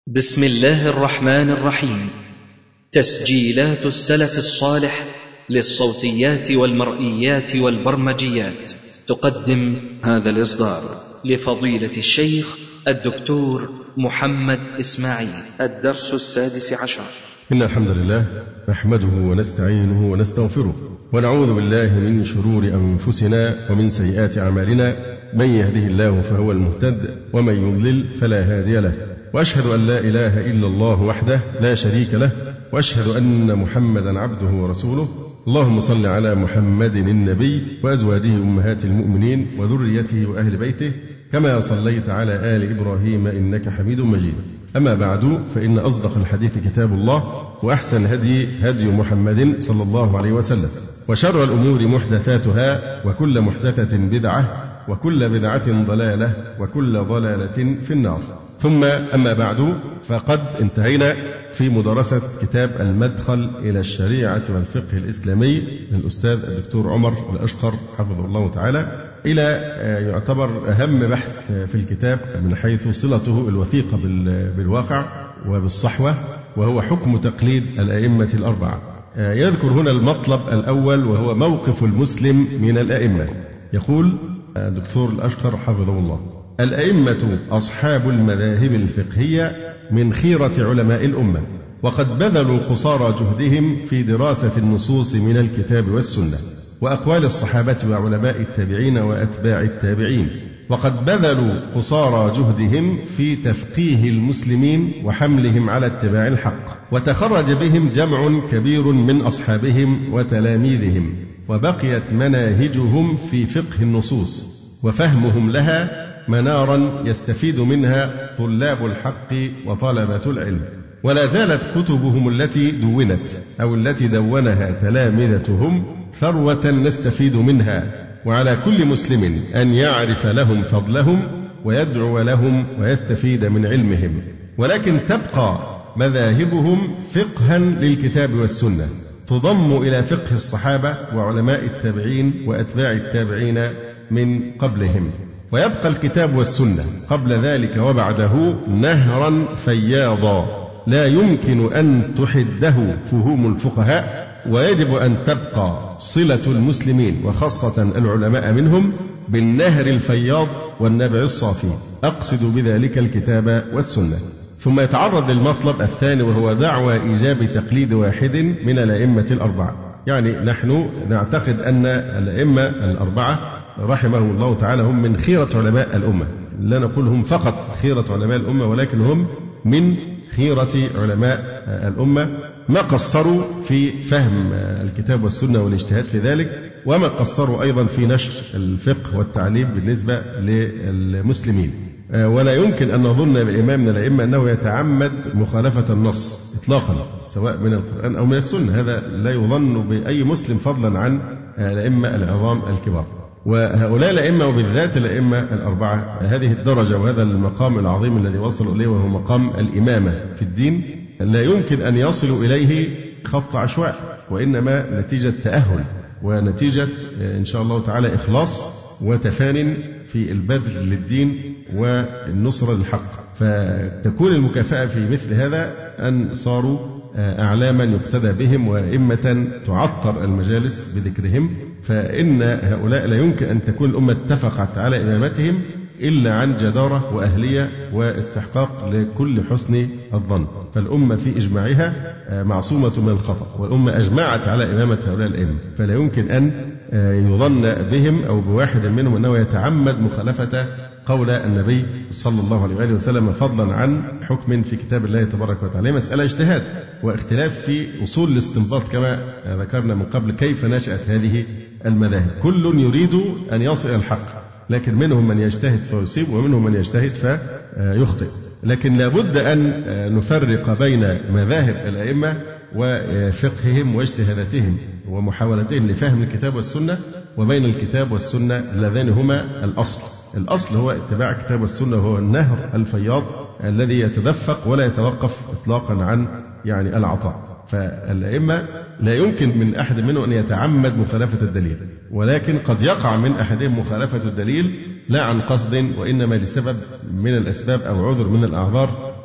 بسم الله الرحمن الرحيم. تسجيلات السلف الصالح للصوتيات والمرئيات والبرمجيات تقدم هذا الإصدار لفضيلة الشيخ الدكتور محمد إسماعيل. الدرس 16. إن الحمد لله نحمده ونستعينه ونستغفره ونعوذ بالله من شرور أنفسنا ومن سيئات أعمالنا، من يهده الله فهو المهتد ومن يضلل فلا هادي له، وأشهد أن لا إله إلا الله وحده لا شريك له، وأشهد أن محمدا عبده ورسوله. اللهم صل على محمد النبي وأزواجه أمهات المؤمنين وذريته وأهل بيته كما صليت على آل إبراهيم إنك حميد مجيد. أما بعد، فإن أصدق الحديث كتاب الله، وأحسن هدي هدي محمد صلى الله عليه وسلم، وشر الأمور محدثاتها، وكل محدثة بدعة، وكل بدعة ضلالة، وكل ضلالة في النار. ثم أما بعد، فقد انتهينا في مدرسة كتاب المدخل إلى الشريعة والفقه الإسلامي للأستاذ الدكتور عمر الأشقر حفظه الله تعالى، إلى يعتبر أهم بحث في الكتاب من حيث صلته الوثيقة بالواقع وبالصحوة، وهو حكم تقليد الأئمة الأربعة. يذكر هنا المطلب الأول، وهو موقف المسلم من الأئمة. يقول الدكتور الأشقر حفظه الله: الأئمة أصحاب المذاهب الفقهية من خيرة علماء الأمة، وقد بذلوا قصارى جهدهم في دراسة النصوص من الكتاب والسنة وأقوال الصحابة وعلماء التابعين وأتباع التابعين، وقد بذلوا قصارى جهدهم في تفقيه المسلمين وحملهم على اتباع الحق، وتخرج بهم جمع كبير من أصحابهم وتلاميذهم، وبقيت مناهجهم في فقه النصوص وفهمهم لها منارا يستفيد منها طلاب الحق وطلبة العلم. ولا زالت كتبهم التي دونت أو التي دونها تلامذتهم ثروة نستفيد منها، وعلى كل مسلم أن يعرف لهم فضلهم ويدعو لهم ويستفيد من علمهم. ولكن تبقى مذاهبهم فقها للكتاب والسنة، تضم إلى فقه الصحابة وعلماء التابعين وأتباع التابعين من قبلهم، ويبقى الكتاب والسنة قبل ذلك وبعده نهرا فياضا لا يمكن أن تحده فهوم الفقهاء، ويجب أن تبقى صلة المسلمين وخاصة العلماء منهم بالنهر الفياض والنبع الصافي، أقصد بذلك الكتاب والسنة. ثم يتعرض للمطلب الثاني، وهو دعوى إيجاب تقليد واحد من الأئمة الأربعة. يعني نحن نعتقد أن الأئمة الأربعة رحمهم الله تعالى هم من خيرة علماء الأمة، لا نقول هم فقط خيرة علماء الأمة، ولكن هم من خيرة علماء الأمة، ما قصروا في فهم الكتاب والسنة والاجتهاد في ذلك، وما قصروا أيضا في نشر الفقه والتعليم بالنسبة للمسلمين. ولا يمكن أن نظن بإمام من الأئمة أنه يتعمد مخالفة النص إطلاقا، سواء من القرآن أو من السنة، هذا لا يظن بأي مسلم فضلا عن الأئمة العظام الكبار. وهؤلاء الأئمة وبالذات الأئمة الأربعة هذه الدرجة وهذا المقام العظيم الذي وصلوا إليه، وهو مقام الإمامة في الدين، لا يمكن أن يصلوا إليه خط عشواء، وإنما نتيجة تأهل ونتيجة إن شاء الله تعالى إخلاص وتفان في البذل للدين والنصرة للحق. فتكون المكافأة في مثل هذا أن صاروا أعلاما يقتدى بهم وأئمة تعطر المجالس بذكرهم. فإن هؤلاء لا يمكن أن تكون الأمة اتفقت على إمامتهم إلا عن جدارة وأهلية واستحقاق لكل حسن الظن. فالأمة في إجماعها معصومة من الخطأ، والأمة أجمعت على إمامة هؤلاء الأئمة، فلا يمكن أن يظن بهم أو بواحد منهم أنه يتعمد مخالفة قول النبي صلى الله عليه وآله وسلم، فضلا عن حكم في كتاب الله تبارك وتعالى. مسألة اجتهاد واختلاف في أصول الاستنباط كما ذكرنا من قبل، كيف نشأت هذه المذاهب. كل يريد أن يصل إلى الحق، لكن منهم من يجتهد فيصيب ومنهم من يجتهد فيخطئ. لكن لابد أن نفرق بين مذاهب الأئمة وفقههم واجتهاداتهم ومحاولتهم لفهم الكتاب والسنة، وبين الكتاب والسنة اللذان هما الأصل. الأصل هو اتباع الكتاب والسنة، وهو النهر الفياض الذي يتدفق ولا يتوقف إطلاقا عن العطاء. فالأئمة لا يمكن من أحد منهم أن يتعمد مخالفة الدليل، ولكن قد يقع من أحدهم مخالفة الدليل لا عن قصد، وإنما لسبب من الأسباب أو عذر من الأعذار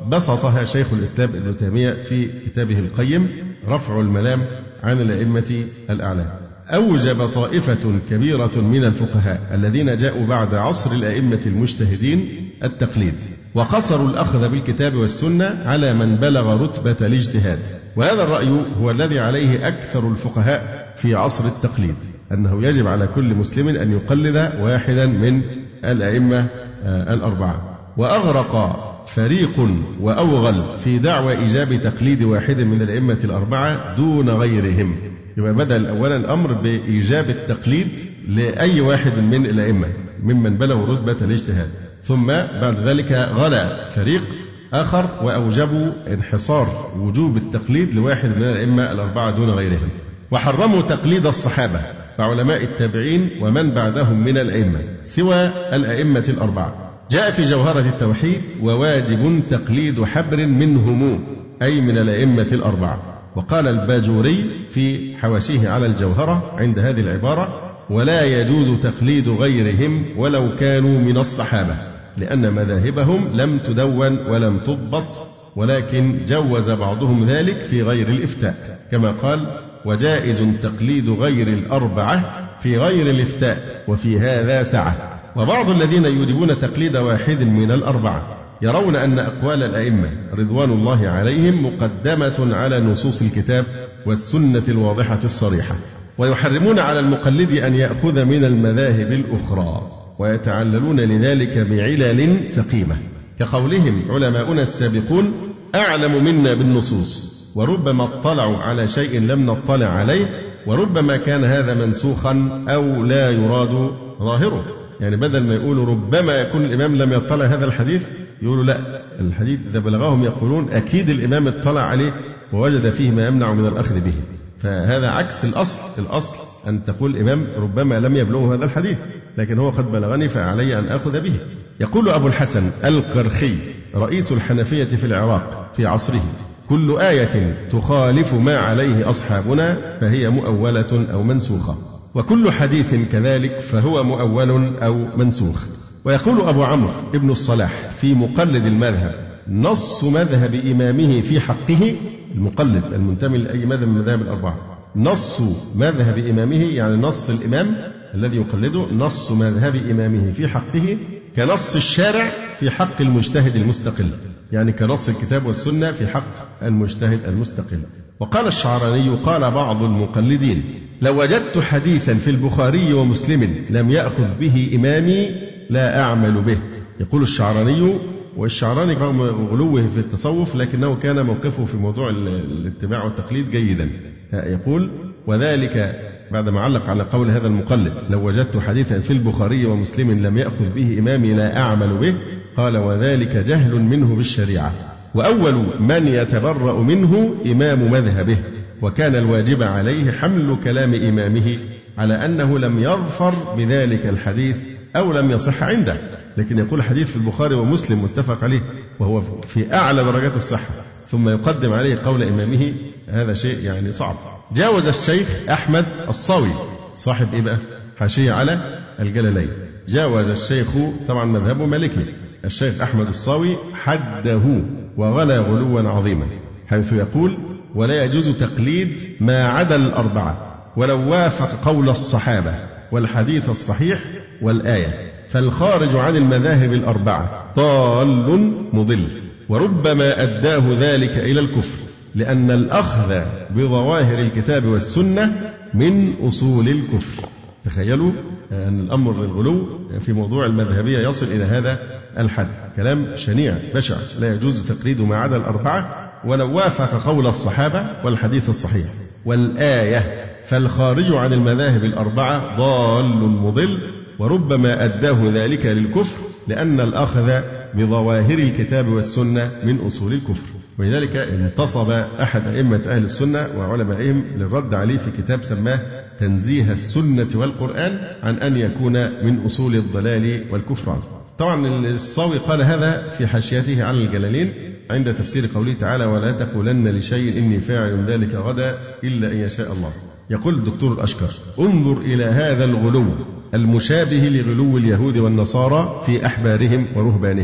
بسطها شيخ الإسلام ابن تيمية في كتابه القيم رفع الملام عن الأئمة الأعلام. أوجب طائفة كبيرة من الفقهاء الذين جاءوا بعد عصر الأئمة المجتهدين التقليد، وقصروا الأخذ بالكتاب والسنة على من بلغ رتبة الاجتهاد. وهذا الرأي هو الذي عليه أكثر الفقهاء في عصر التقليد، أنه يجب على كل مسلم أن يقلد واحدا من الأئمة الأربعة. وأغرق فريق وأوغل في دعوى إيجاب تقليد واحد من الأئمة الأربعة دون غيرهم. يبقى بدأ أولا الأمر بإيجاب التقليد لأي واحد من الأئمة ممن بلغوا رتبة الاجتهاد، ثم بعد ذلك غلا فريق آخر وأوجبوا انحصار وجوب التقليد لواحد من الأئمة الأربعة دون غيرهم، وحرموا تقليد الصحابة وعلماء التابعين ومن بعدهم من الأئمة سوى الأئمة الأربعة. جاء في جوهرة التوحيد: وواجب تقليد حبر منهم، أي من الأئمة الأربعة. وقال الباجوري في حواشيه على الجوهرة عند هذه العبارة: ولا يجوز تقليد غيرهم ولو كانوا من الصحابة، لأن مذاهبهم لم تدون ولم تضبط، ولكن جوز بعضهم ذلك في غير الإفتاء، كما قال: وجائز تقليد غير الأربعة في غير الإفتاء، وفي هذا سعة. وبعض الذين يوجبون تقليد واحد من الأربعة يرون أن أقوال الأئمة رضوان الله عليهم مقدمة على نصوص الكتاب والسنة الواضحة الصريحة، ويحرمون على المقلد أن يأخذ من المذاهب الأخرى، ويتعللون لذلك بعلل سقيمة، كقولهم: علماؤنا السابقون أعلم منا بالنصوص، وربما اطلعوا على شيء لم نطلع عليه، وربما كان هذا منسوخا أو لا يراد ظاهره. يعني بدل ما يقولوا ربما يكون الإمام لم يطلع هذا الحديث، يقولوا لا، الحديث إذا بلغهم يقولون أكيد الإمام اطلع عليه ووجد فيه ما يمنع من الأخذ به. فهذا عكس الأصل. الأصل أن تقول الإمام ربما لم يبلغه هذا الحديث، لكن هو قد بلغني فعلي أن أخذ به. يقول أبو الحسن القرخي رئيس الحنفية في العراق في عصره: كل آية تخالف ما عليه أصحابنا فهي مؤولة أو منسوخة، وكل حديث كذلك فهو مؤول أو منسوخ. ويقول أبو عمرو ابن الصلاح في مقلد المذهب: نص مذهب إمامه في حقه، المقلد المنتمي لأي مذهب من المذاهب الأربعة، نص مذهب إمامه يعني نص الإمام الذي يقلده، نص مذهب إمامه في حقه كنص الشارع في حق المجتهد المستقل، يعني كنص الكتاب والسنة في حق المجتهد المستقل. وقال الشعراني: قال بعض المقلدين: لو وجدت حديثا في البخاري ومسلم لم يأخذ به إمامي لا أعمل به. يقول الشعراني، والشعراني رغم غلوه في التصوف لكنه كان موقفه في موضوع الاتباع والتقليد جيدا. يقول: وذلك بعدما علق على قول هذا المقلد: لو وجدت حديثا في البخاري ومسلم لم يأخذ به إمامي لا أعمل به، قال: وذلك جهل منه بالشريعة، وأول من يتبرأ منه إمام مذهبه، وكان الواجب عليه حمل كلام إمامه على أنه لم يظفر بذلك الحديث أو لم يصح عنده. لكن يقول حديث في البخاري ومسلم متفق عليه وهو في أعلى درجات الصحة، ثم يقدم عليه قول إمامه، هذا شيء يعني صعب. جاوز الشيخ أحمد الصاوي صاحب إيه بقى؟ حاشية على الجلالين. جاوز الشيخ، طبعا مذهبه مالكي، الشيخ أحمد الصاوي حده وغلا غلوا عظيما، حيث يقول: ولا يجوز تقليد ما عدا الأربعة ولو وافق قول الصحابة والحديث الصحيح والآية، فالخارج عن المذاهب الأربعة ضال مضل، وربما أداه ذلك إلى الكفر، لأن الأخذ بظواهر الكتاب والسنة من أصول الكفر. تخيلوا أن الأمر الغلو في موضوع المذهبية يصل إلى هذا الحد. كلام شنيع بشع. لا يجوز تقليد ما عدا الأربعة ولو وافق قول الصحابة والحديث الصحيح والآية، فالخارج عن المذاهب الأربعة ضال مضل، وربما أداه ذلك للكفر، لأن الأخذ بظواهر الكتاب والسنة من أصول الكفر. ولذلك انتصب أحد أئمة أهل السنة وعلمائهم للرد عليه في كتاب سماه تنزيه السنة والقرآن عن أن يكون من أصول الضلال والكفران. طبعا الصاوي قال هذا في حاشيته على الجلالين عند تفسير قوله تعالى: ولا تقولن لشيء إني فاعل ذلك غدا إلا أن يشاء الله. يقول الدكتور الأشكر: انظر إلى هذا الغلو المشابه لغلو اليهود والنصارى في أحبارهم ورهبانهم،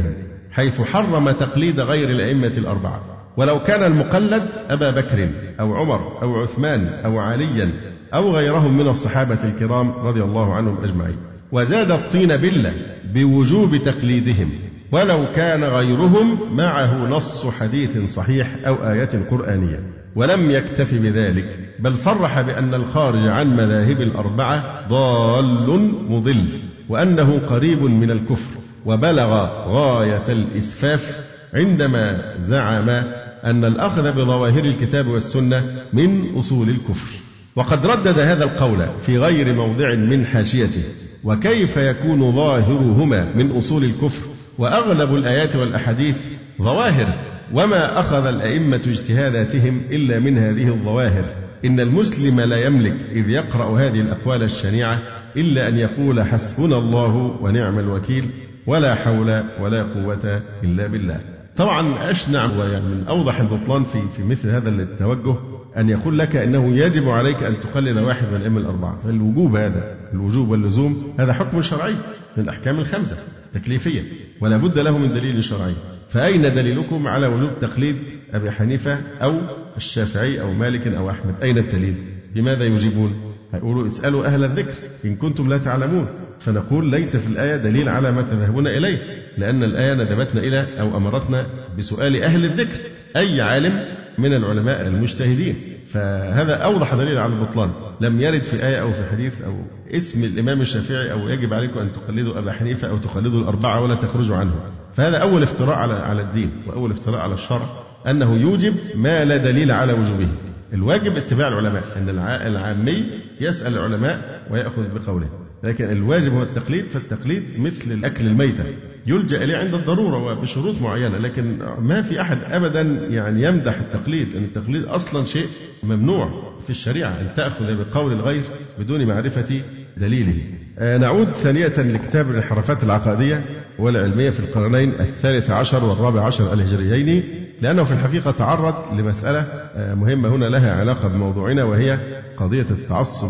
حيث حرم تقليد غير الأئمة الأربعة، ولو كان المقلد أبا بكر أو عمر أو عثمان أو عليا أو غيرهم من الصحابة الكرام رضي الله عنهم أجمعين. وزاد الطين بلة بوجوب تقليدهم ولو كان غيرهم معه نص حديث صحيح أو آية قرآنية. ولم يكتف بذلك، بل صرح بأن الخارج عن مذاهب الأربعة ضال مضل، وأنه قريب من الكفر، وبلغ غاية الإسفاف عندما زعم أن الأخذ بظواهر الكتاب والسنة من أصول الكفر. وقد ردد هذا القول في غير موضع من حاشيته: وكيف يكون ظاهرهما من أصول الكفر وأغلب الآيات والأحاديث ظواهر، وما أخذ الأئمة اجتهاداتهم إلا من هذه الظواهر. إن المسلم لا يملك إذ يقرأ هذه الأقوال الشنيعة إلا أن يقول حسبنا الله ونعم الوكيل، ولا حول ولا قوة إلا بالله. طبعا أشنع ويعني من أوضح البطلان في مثل هذا التوجه أن يقول لك أنه يجب عليك أن تقلد واحد من الأئمة الأربعة. الوجوب هذا، الوجوب واللزوم، هذا حكم شرعي من الأحكام الخمسة تكليفية، ولا بد له من دليل شرعي. فأين دليلكم على وجوب تقليد أبي حنيفة أو الشافعي أو مالك أو أحمد؟ أين الدليل؟ بماذا يجيبون؟ هيقولوا اسألوا أهل الذكر إن كنتم لا تعلمون. فنقول ليس في الآية دليل على ما تذهبون إليه، لأن الآية ندبتنا إلى أو أمرتنا بسؤال أهل الذكر، أي عالم من العلماء المجتهدين. فهذا أوضح دليل على البطلان. لم يرد في آية أو في حديث أو اسم الإمام الشافعي أو يجب عليكم أن تقلدوا أبا حنيفة أو تقلدوا الأربعة ولا تخرجوا عنه. فهذا أول افتراء على الدين وأول افتراء على الشرع، أنه يوجب ما لا دليل على وجوبه. الواجب اتباع العلماء، أن العامي يسأل العلماء ويأخذ بقوله، لكن الواجب هو التقليد. فالتقليد مثل الأكل الميتة يلجأ إليه عند الضرورة وبشروط معينة، لكن ما في أحد أبدا يعني يمدح التقليد، أن التقليد أصلا شيء ممنوع في الشريعة، أن تأخذ بقول الغير بدون معرفة دليله. نعود ثانية لكتاب الانحرافات العقائدية والعلمية في القرنين الثالث عشر والرابع عشر الهجريين، لأنه في الحقيقة تعرض لمسألة مهمة هنا لها علاقة بموضوعنا، وهي قضية التعصب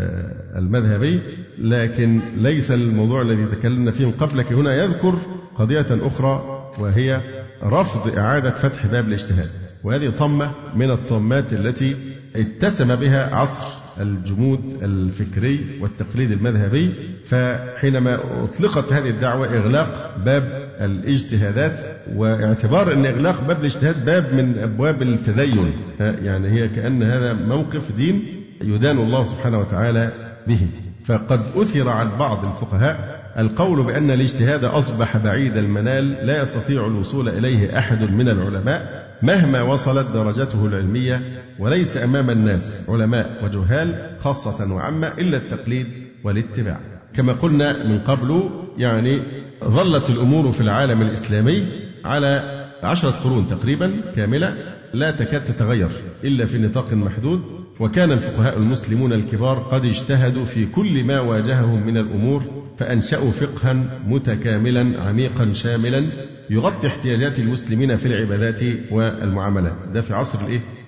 المذهبي، لكن ليس الموضوع الذي تكلمنا فيه قبل. لكن هنا يذكر قضية أخرى، وهي رفض إعادة فتح باب الاجتهاد، وهذه طمة من الطمات التي اتسم بها عصر الجمود الفكري والتقليد المذهبي. فحينما أطلقت هذه الدعوة إغلاق باب الاجتهادات، واعتبار أن إغلاق باب الاجتهاد باب من أبواب التدين، يعني هي كأن هذا موقف دين يدان الله سبحانه وتعالى به. فقد أثر عن بعض الفقهاء القول بأن الاجتهاد أصبح بعيد المنال لا يستطيع الوصول إليه أحد من العلماء مهما وصلت درجته العلمية، وليس أمام الناس علماء وجهال خاصة وعامة إلا التقليد والاتباع. كما قلنا من قبل، يعني ظلت الأمور في العالم الإسلامي على 10 قرون تقريبا كاملة لا تكاد تتغير إلا في نطاق محدود، وكان الفقهاء المسلمون الكبار قد اجتهدوا في كل ما واجههم من الأمور، فأنشأوا فقها متكاملا عميقا شاملا يغطي احتياجات المسلمين في العبادات والمعاملات. ده في عصر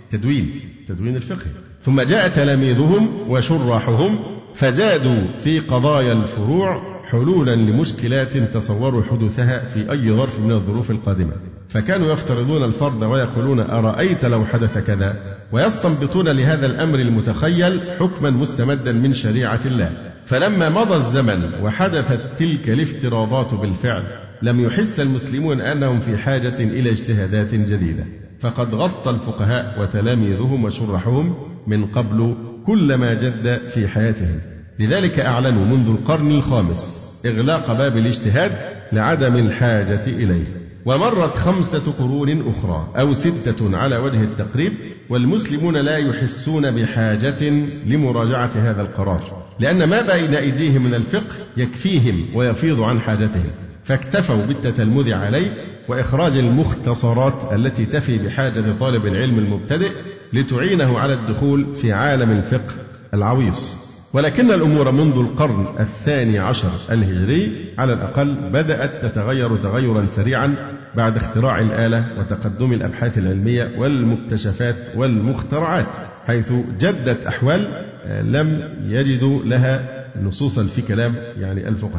تدوين الفقه. ثم جاء تلاميذهم وشراحهم فزادوا في قضايا الفروع حلولا لمشكلات تصوروا حدوثها في أي ظرف من الظروف القادمة، فكانوا يفترضون الفرض ويقولون أرأيت لو حدث كذا، ويستنبطون لهذا الأمر المتخيل حكما مستمدا من شريعة الله. فلما مضى الزمن وحدثت تلك الافتراضات بالفعل، لم يحس المسلمون أنهم في حاجة إلى اجتهادات جديدة، فقد غطى الفقهاء وتلاميذهم وشرحهم من قبل كل ما جد في حياتهم. لذلك أعلنوا منذ القرن الخامس إغلاق باب الاجتهاد لعدم الحاجة إليه. ومرت 5 قرون أخرى أو 6 على وجه التقريب والمسلمون لا يحسون بحاجة لمراجعة هذا القرار، لأن ما بين أيديهم من الفقه يكفيهم ويفيض عن حاجتهم، فاكتفوا بالتتلمذ عليه وإخراج المختصرات التي تفي بحاجة طالب العلم المبتدئ لتعينه على الدخول في عالم الفقه العويص. ولكن الأمور منذ القرن الثاني عشر الهجري على الأقل بدأت تتغير تغيرا سريعا بعد اختراع الآلة وتقدم الأبحاث العلمية والمكتشفات والمخترعات، حيث جدت أحوال لم يجدوا لها نصوصا في كلام يعني الفقهاء.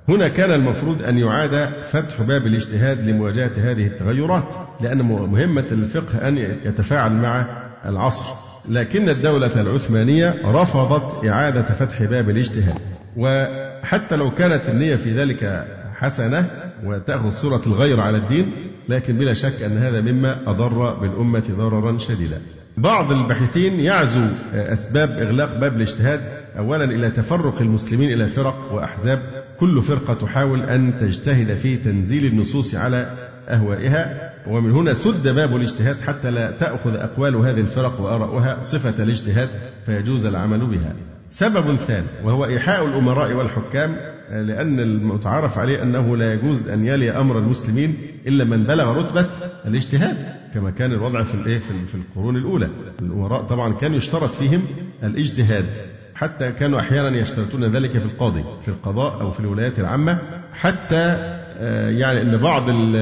هنا كان المفروض أن يعاد فتح باب الاجتهاد لمواجهة هذه التغيرات، لأن مهمة الفقه أن يتفاعل مع العصر، لكن الدولة العثمانية رفضت إعادة فتح باب الاجتهاد. وحتى لو كانت النية في ذلك حسنة وتأخذ صورة الغير على الدين، لكن بلا شك أن هذا مما أضر بالأمة ضررا شديدا. بعض الباحثين يعزو أسباب إغلاق باب الاجتهاد أولا إلى تفرق المسلمين إلى فرق وأحزاب، كل فرقة تحاول أن تجتهد في تنزيل النصوص على أهوائها، ومن هنا سد باب الاجتهاد حتى لا تأخذ أقوال هذه الفرق وآراؤها صفة الاجتهاد فيجوز العمل بها. سبب ثاني وهو إيحاء الأمراء والحكام، لأن المتعارف عليه أنه لا يجوز أن يلي أمر المسلمين إلا من بلغ رتبة الاجتهاد، كما كان الوضع في القرون الأولى. الأمراء طبعا كان يشترط فيهم الاجتهاد، حتى كانوا أحيانا يشترطون ذلك في القاضي في القضاء أو في الولايات العامة، حتى يعني أن بعض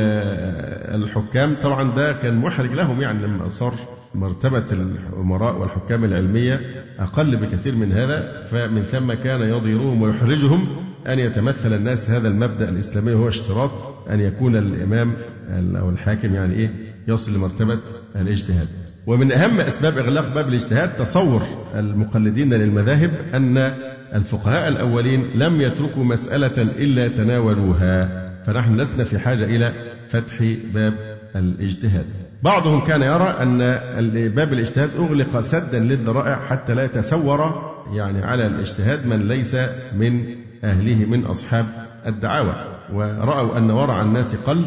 الحكام طبعا ده كان محرج لهم، يعني لما صار مرتبة الأمراء والحكام العلمية أقل بكثير من هذا، فمن ثم كان يضيرهم ويحرجهم أن يتمثل الناس هذا المبدأ الإسلامي، هو اشتراط أن يكون الإمام أو الحاكم يعني يصل لمرتبة الاجتهاد. ومن أهم أسباب إغلاق باب الاجتهاد تصور المقلدين للمذاهب أن الفقهاء الأولين لم يتركوا مسألة إلا تناولوها، فنحن لسنا في حاجة إلى فتح باب الاجتهاد. بعضهم كان يرى أن باب الاجتهاد أغلق سدا للذرائع حتى لا يتسور يعني على الاجتهاد من ليس من أهله من أصحاب الدعاوى، ورأوا أن ورع الناس قل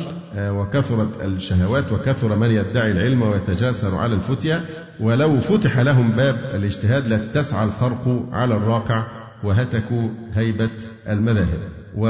وكثرت الشهوات وكثر من يدعي العلم ويتجاسر على الفتية، ولو فتح لهم باب الاجتهاد لاتسع الخرق على الراقع وهتكوا هيبة المذاهب.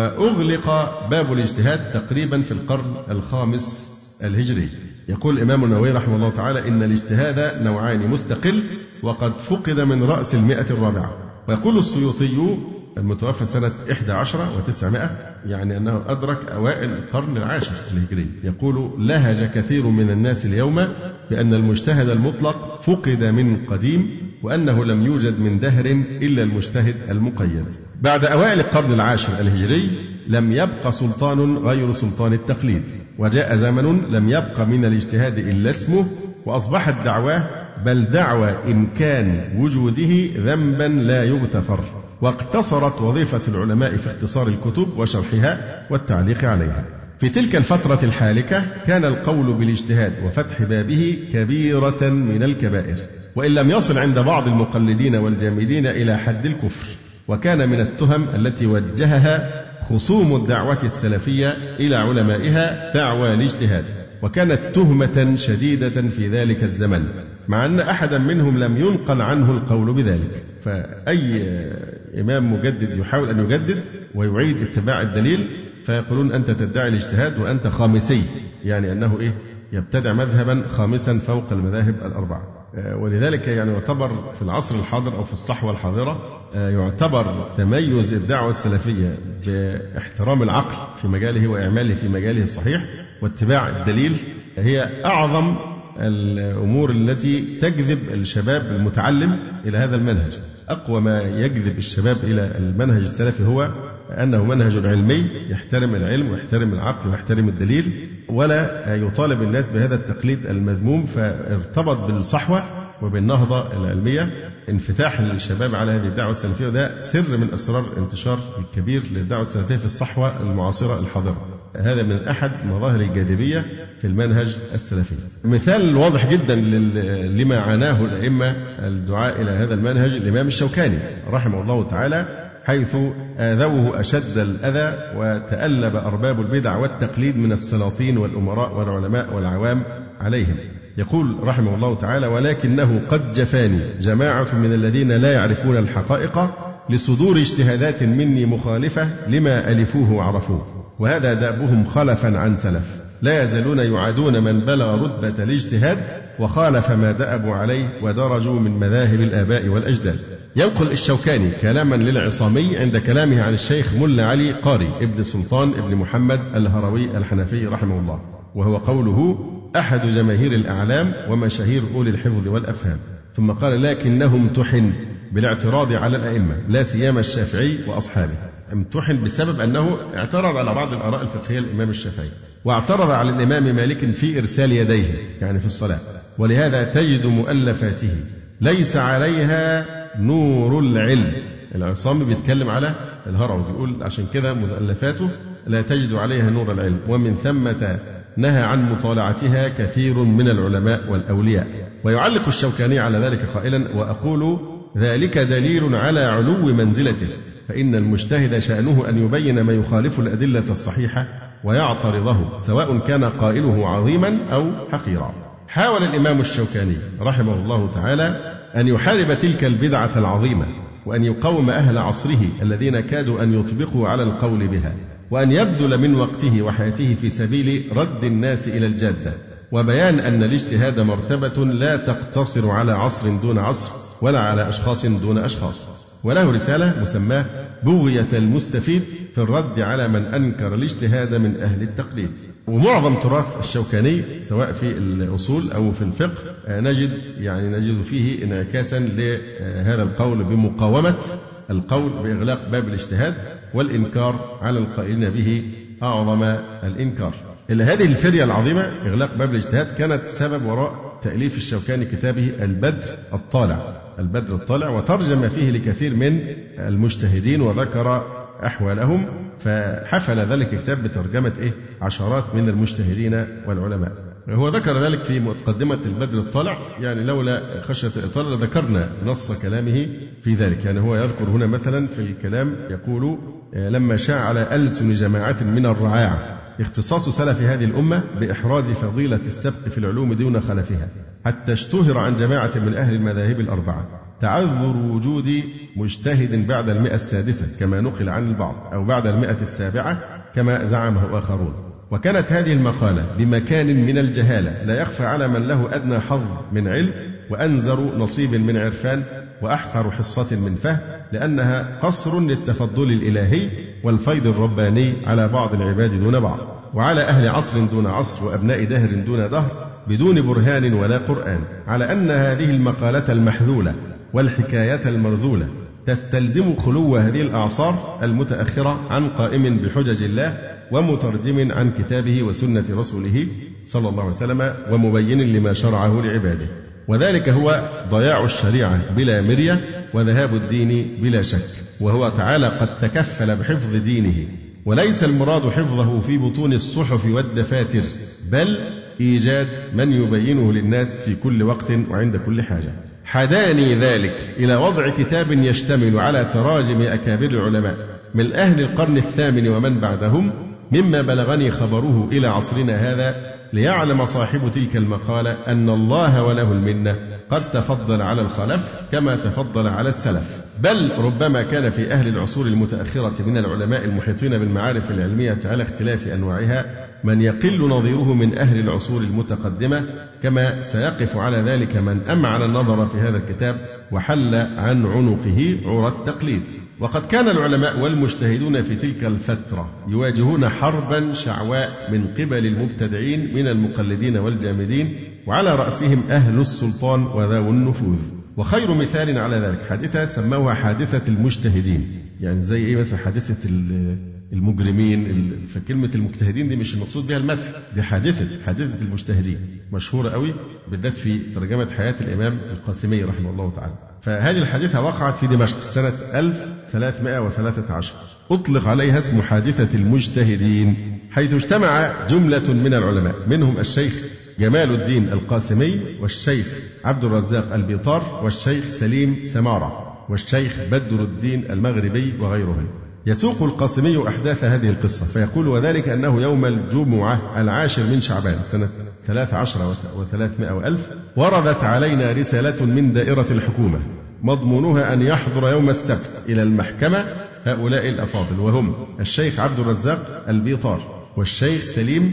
وأغلق باب الاجتهاد تقريبا في القرن الخامس الهجري. يقول الإمام النووي رحمه الله تعالى إن الاجتهاد نوعان مستقل وقد فقد من رأس 104. ويقول السيوطي المتوفى سنة 11 و900 يعني أنه أدرك أوائل القرن العاشر الهجري، يقول لهج كثير من الناس اليوم بأن المجتهد المطلق فقد من قديم، وأنه لم يوجد من دهر إلا المجتهد المقيد. بعد أوائل القرن العاشر الهجري لم يبق سلطان غير سلطان التقليد، وجاء زمن لم يبق من الاجتهاد إلا اسمه، وأصبحت دعواه بل دعوى إمكان وجوده ذنبا لا يغتفر، واقتصرت وظيفة العلماء في اختصار الكتب وشرحها والتعليق عليها. في تلك الفترة الحالكة كان القول بالاجتهاد وفتح بابه كبيرة من الكبائر، وإن لم يصل عند بعض المقلدين والجامدين إلى حد الكفر، وكان من التهم التي وجهها خصوم الدعوة السلفية إلى علمائها دعوى الاجتهاد، وكانت تهمة شديدة في ذلك الزمن، مع أن أحدا منهم لم ينقل عنه القول بذلك. فأي إمام مجدد يحاول أن يجدد ويعيد اتباع الدليل فيقولون أنت تدعي الاجتهاد وأنت خامسي، يعني أنه يبتدع مذهبا خامسا فوق المذاهب الأربعة. ولذلك يعني يعتبر في العصر الحاضر أو في الصحوة الحاضرة يعتبر تميز الدعوة السلفية باحترام العقل في مجاله وإعماله في مجاله الصحيح واتباع الدليل هي أعظم الأمور التي تجذب الشباب المتعلم إلى هذا المنهج. أقوى ما يجذب الشباب إلى المنهج السلفي هو أنه منهج علمي يحترم العلم ويحترم العقل ويحترم الدليل، ولا يطالب الناس بهذا التقليد المذموم. فارتبط بالصحوة وبالنهضة العلمية انفتاح الشباب على هذه الدعوة السلفية، وده سر من أسرار الانتشار الكبير للدعوة السلفية في الصحوة المعاصرة الحاضرة. هذا من أحد مظاهر الجاذبية في المنهج السلفي. مثال واضح جدا لما عاناه الأئمة الدعاء إلى هذا المنهج الإمام الشوكاني رحمه الله تعالى، حيث آذوه أشد الأذى وتألب أرباب البدع والتقليد من السلاطين والأمراء والعلماء والعوام عليهم. يقول رحمه الله تعالى ولكنه قد جفاني جماعة من الذين لا يعرفون الحقائق لصدور اجتهادات مني مخالفة لما ألفوه وعرفوه، وهذا دابهم خلفا عن سلف، لا يزالون يعادون من بلغ رتبة الاجتهاد وخالف ما دأبوا عليه ودرجوا من مذاهب الآباء والأجداد. ينقل الشوكاني كلاما للعصامي عند كلامه عن الشيخ ملا علي قاري ابن سلطان ابن محمد الهروي الحنفي رحمه الله، وهو قوله أحد جماهير الأعلام ومشاهير أولي الحفظ والأفهام. ثم قال لكنهم تحن بالاعتراض على الأئمة لا سيما الشافعي وأصحابه. امتحن بسبب أنه اعترض على بعض الآراء الفقهية الإمام الشافعي، واعترض على الإمام مالك في إرسال يديه يعني في الصلاة، ولهذا تجد مؤلفاته ليس عليها نور العلم. العصامي بيتكلم على الهروي بيقول عشان كده مؤلفاته لا تجد عليها نور العلم، ومن ثمة نهى عن مطالعتها كثير من العلماء والأولياء. ويعلق الشوكاني على ذلك قائلا: وأقول ذلك دليل على علو منزلته، فإن المجتهد شأنه أن يبين ما يخالف الأدلة الصحيحة ويعترضه سواء كان قائله عظيما أو حقيرا. حاول الإمام الشوكاني رحمه الله تعالى أن يحارب تلك البدعة العظيمة، وأن يقوم أهل عصره الذين كادوا أن يطبقوا على القول بها، وأن يبذل من وقته وحياته في سبيل رد الناس إلى الجادة، وبيان أن الاجتهاد مرتبة لا تقتصر على عصر دون عصر ولا على أشخاص دون أشخاص. وله رسالة مسماه بغية المستفيد في الرد على من أنكر الاجتهاد من أهل التقليد. ومعظم تراث الشوكاني سواء في الأصول أو في الفقه نجد فيه انعكاسا لهذا القول بمقاومة القول بإغلاق باب الاجتهاد والإنكار على القائلين به أعظم الإنكار. إلا هذه الفرية العظيمة إغلاق باب الاجتهاد كانت سبب وراء تأليف الشوكاني كتابه البدر الطالع، وترجم فيه لكثير من المجتهدين وذكر أحوالهم، فحفل ذلك الكتاب بترجمة عشرات من المجتهدين والعلماء. هو ذكر ذلك في مقدمة البدر الطالع، لولا خشية الإطالة لذكرنا نص كلامه في ذلك. هو يذكر هنا مثلا في الكلام يقول: لما شاع على ألسن جماعة من الرعاع اختصاص سلف هذه الأمة بإحراز فضيلة السبق في العلوم دون خلفها، حتى اشتهر عن جماعة من أهل المذاهب الأربعة تعذر وجود مجتهد بعد 106 كما نقل عن البعض، أو بعد 107 كما زعمه آخرون. وكانت هذه المقالة بمكان من الجهالة لا يخفى على من له أدنى حظ من علم وأنزر نصيب من عرفان وأحقر حصة من فهم، لأنها قصر للتفضل الإلهي والفيض الرباني على بعض العباد دون بعض، وعلى أهل عصر دون عصر وأبناء دهر دون دهر بدون برهان ولا قرآن، على أن هذه المقالة المحذولة والحكاية المرذولة تستلزم خلو هذه الأعصار المتأخرة عن قائم بحجج الله ومترجم عن كتابه وسنة رسوله صلى الله عليه وسلم ومبين لما شرعه لعباده. وذلك هو ضياع الشريعة بلا مرية وذهاب الدين بلا شك. وهو تعالى قد تكفل بحفظ دينه، وليس المراد حفظه في بطون الصحف والدفاتر، بل إيجاد من يبينه للناس في كل وقت وعند كل حاجة. حداني ذلك إلى وضع كتاب يشتمل على تراجم أكابر العلماء من أهل القرن الثامن ومن بعدهم، مما بلغني خبره إلى عصرنا هذا، ليعلم صاحب تلك المقالة أن الله وله المنة قد تفضل على الخلف كما تفضل على السلف، بل ربما كان في أهل العصور المتأخرة من العلماء المحيطين بالمعارف العلمية على اختلاف أنواعها من يقل نظيره من أهل العصور المتقدمة، كما سيقف على ذلك من أمعن النظر في هذا الكتاب وحل عن عنقه عرى التقليد. وقد كان العلماء والمجتهدون في تلك الفترة يواجهون حربا شعواء من قبل المبتدعين من المقلدين والجامدين، وعلى رأسهم أهل السلطان وذو النفوذ. وخير مثال على ذلك حادثة سموها حادثة المجتهدين، زي مثلا حادثة المجرمين. فكلمة المجتهدين دي مش المقصود بها المدح، دي حادثة المجتهدين مشهورة قوي، بالذات في ترجمة حياة الإمام القاسمي رحمه الله تعالى. فهذه الحادثة وقعت في دمشق سنة 1313، أطلق عليها اسم حادثة المجتهدين، حيث اجتمع جملة من العلماء، منهم الشيخ جمال الدين القاسمي، والشيخ عبد الرزاق البيطار، والشيخ سليم سمارة، والشيخ بدر الدين المغربي وغيرهم. يسوق القاسمي أحداث هذه القصة فيقول: وذلك أنه يوم الجمعة 10 من شعبان سنة 13 و300 وردت علينا رسالة من دائرة الحكومة مضمونها أن يحضر يوم السبت إلى المحكمة هؤلاء الأفاضل، وهم الشيخ عبد الرزاق البيطار، والشيخ سليم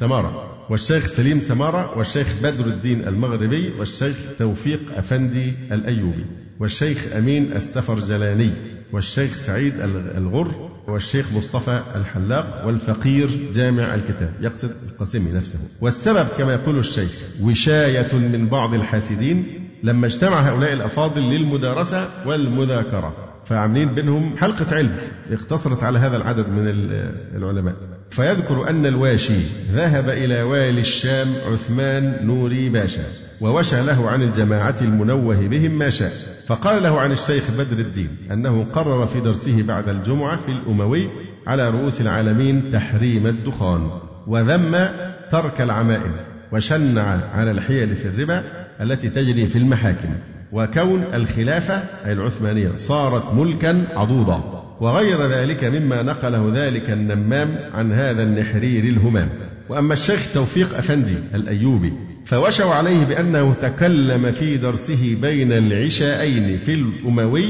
سمارة، والشيخ بدر الدين المغربي، والشيخ توفيق أفندي الأيوبي، والشيخ أمين السفرجلاني، والشيخ سعيد الغر، والشيخ مصطفى الحلاق، والفقير جامع الكتاب، يقصد القاسمي نفسه. والسبب كما يقول الشيخ وشاية من بعض الحاسدين لما اجتمع هؤلاء الأفاضل للمدارسة والمذاكرة، فعاملين بينهم حلقة علم اقتصرت على هذا العدد من العلماء. فيذكر أن الواشي ذهب إلى والي الشام عثمان نوري باشا ووشى له عن الجماعة المنوه بهم ما شاء، فقال له عن الشيخ بدر الدين أنه قرر في درسه بعد الجمعة في الأموي على رؤوس العالمين تحريم الدخان، وذم ترك العمائم، وشنع على الحيل في الربا التي تجري في المحاكم، وكون الخلافة أي العثمانية صارت ملكا عضوضا، وغير ذلك مما نقله ذلك النمام عن هذا النحرير الهمام. وأما الشيخ توفيق أفندي الأيوبي فوشوا عليه بأنه تكلم في درسه بين العشاءين في الأموي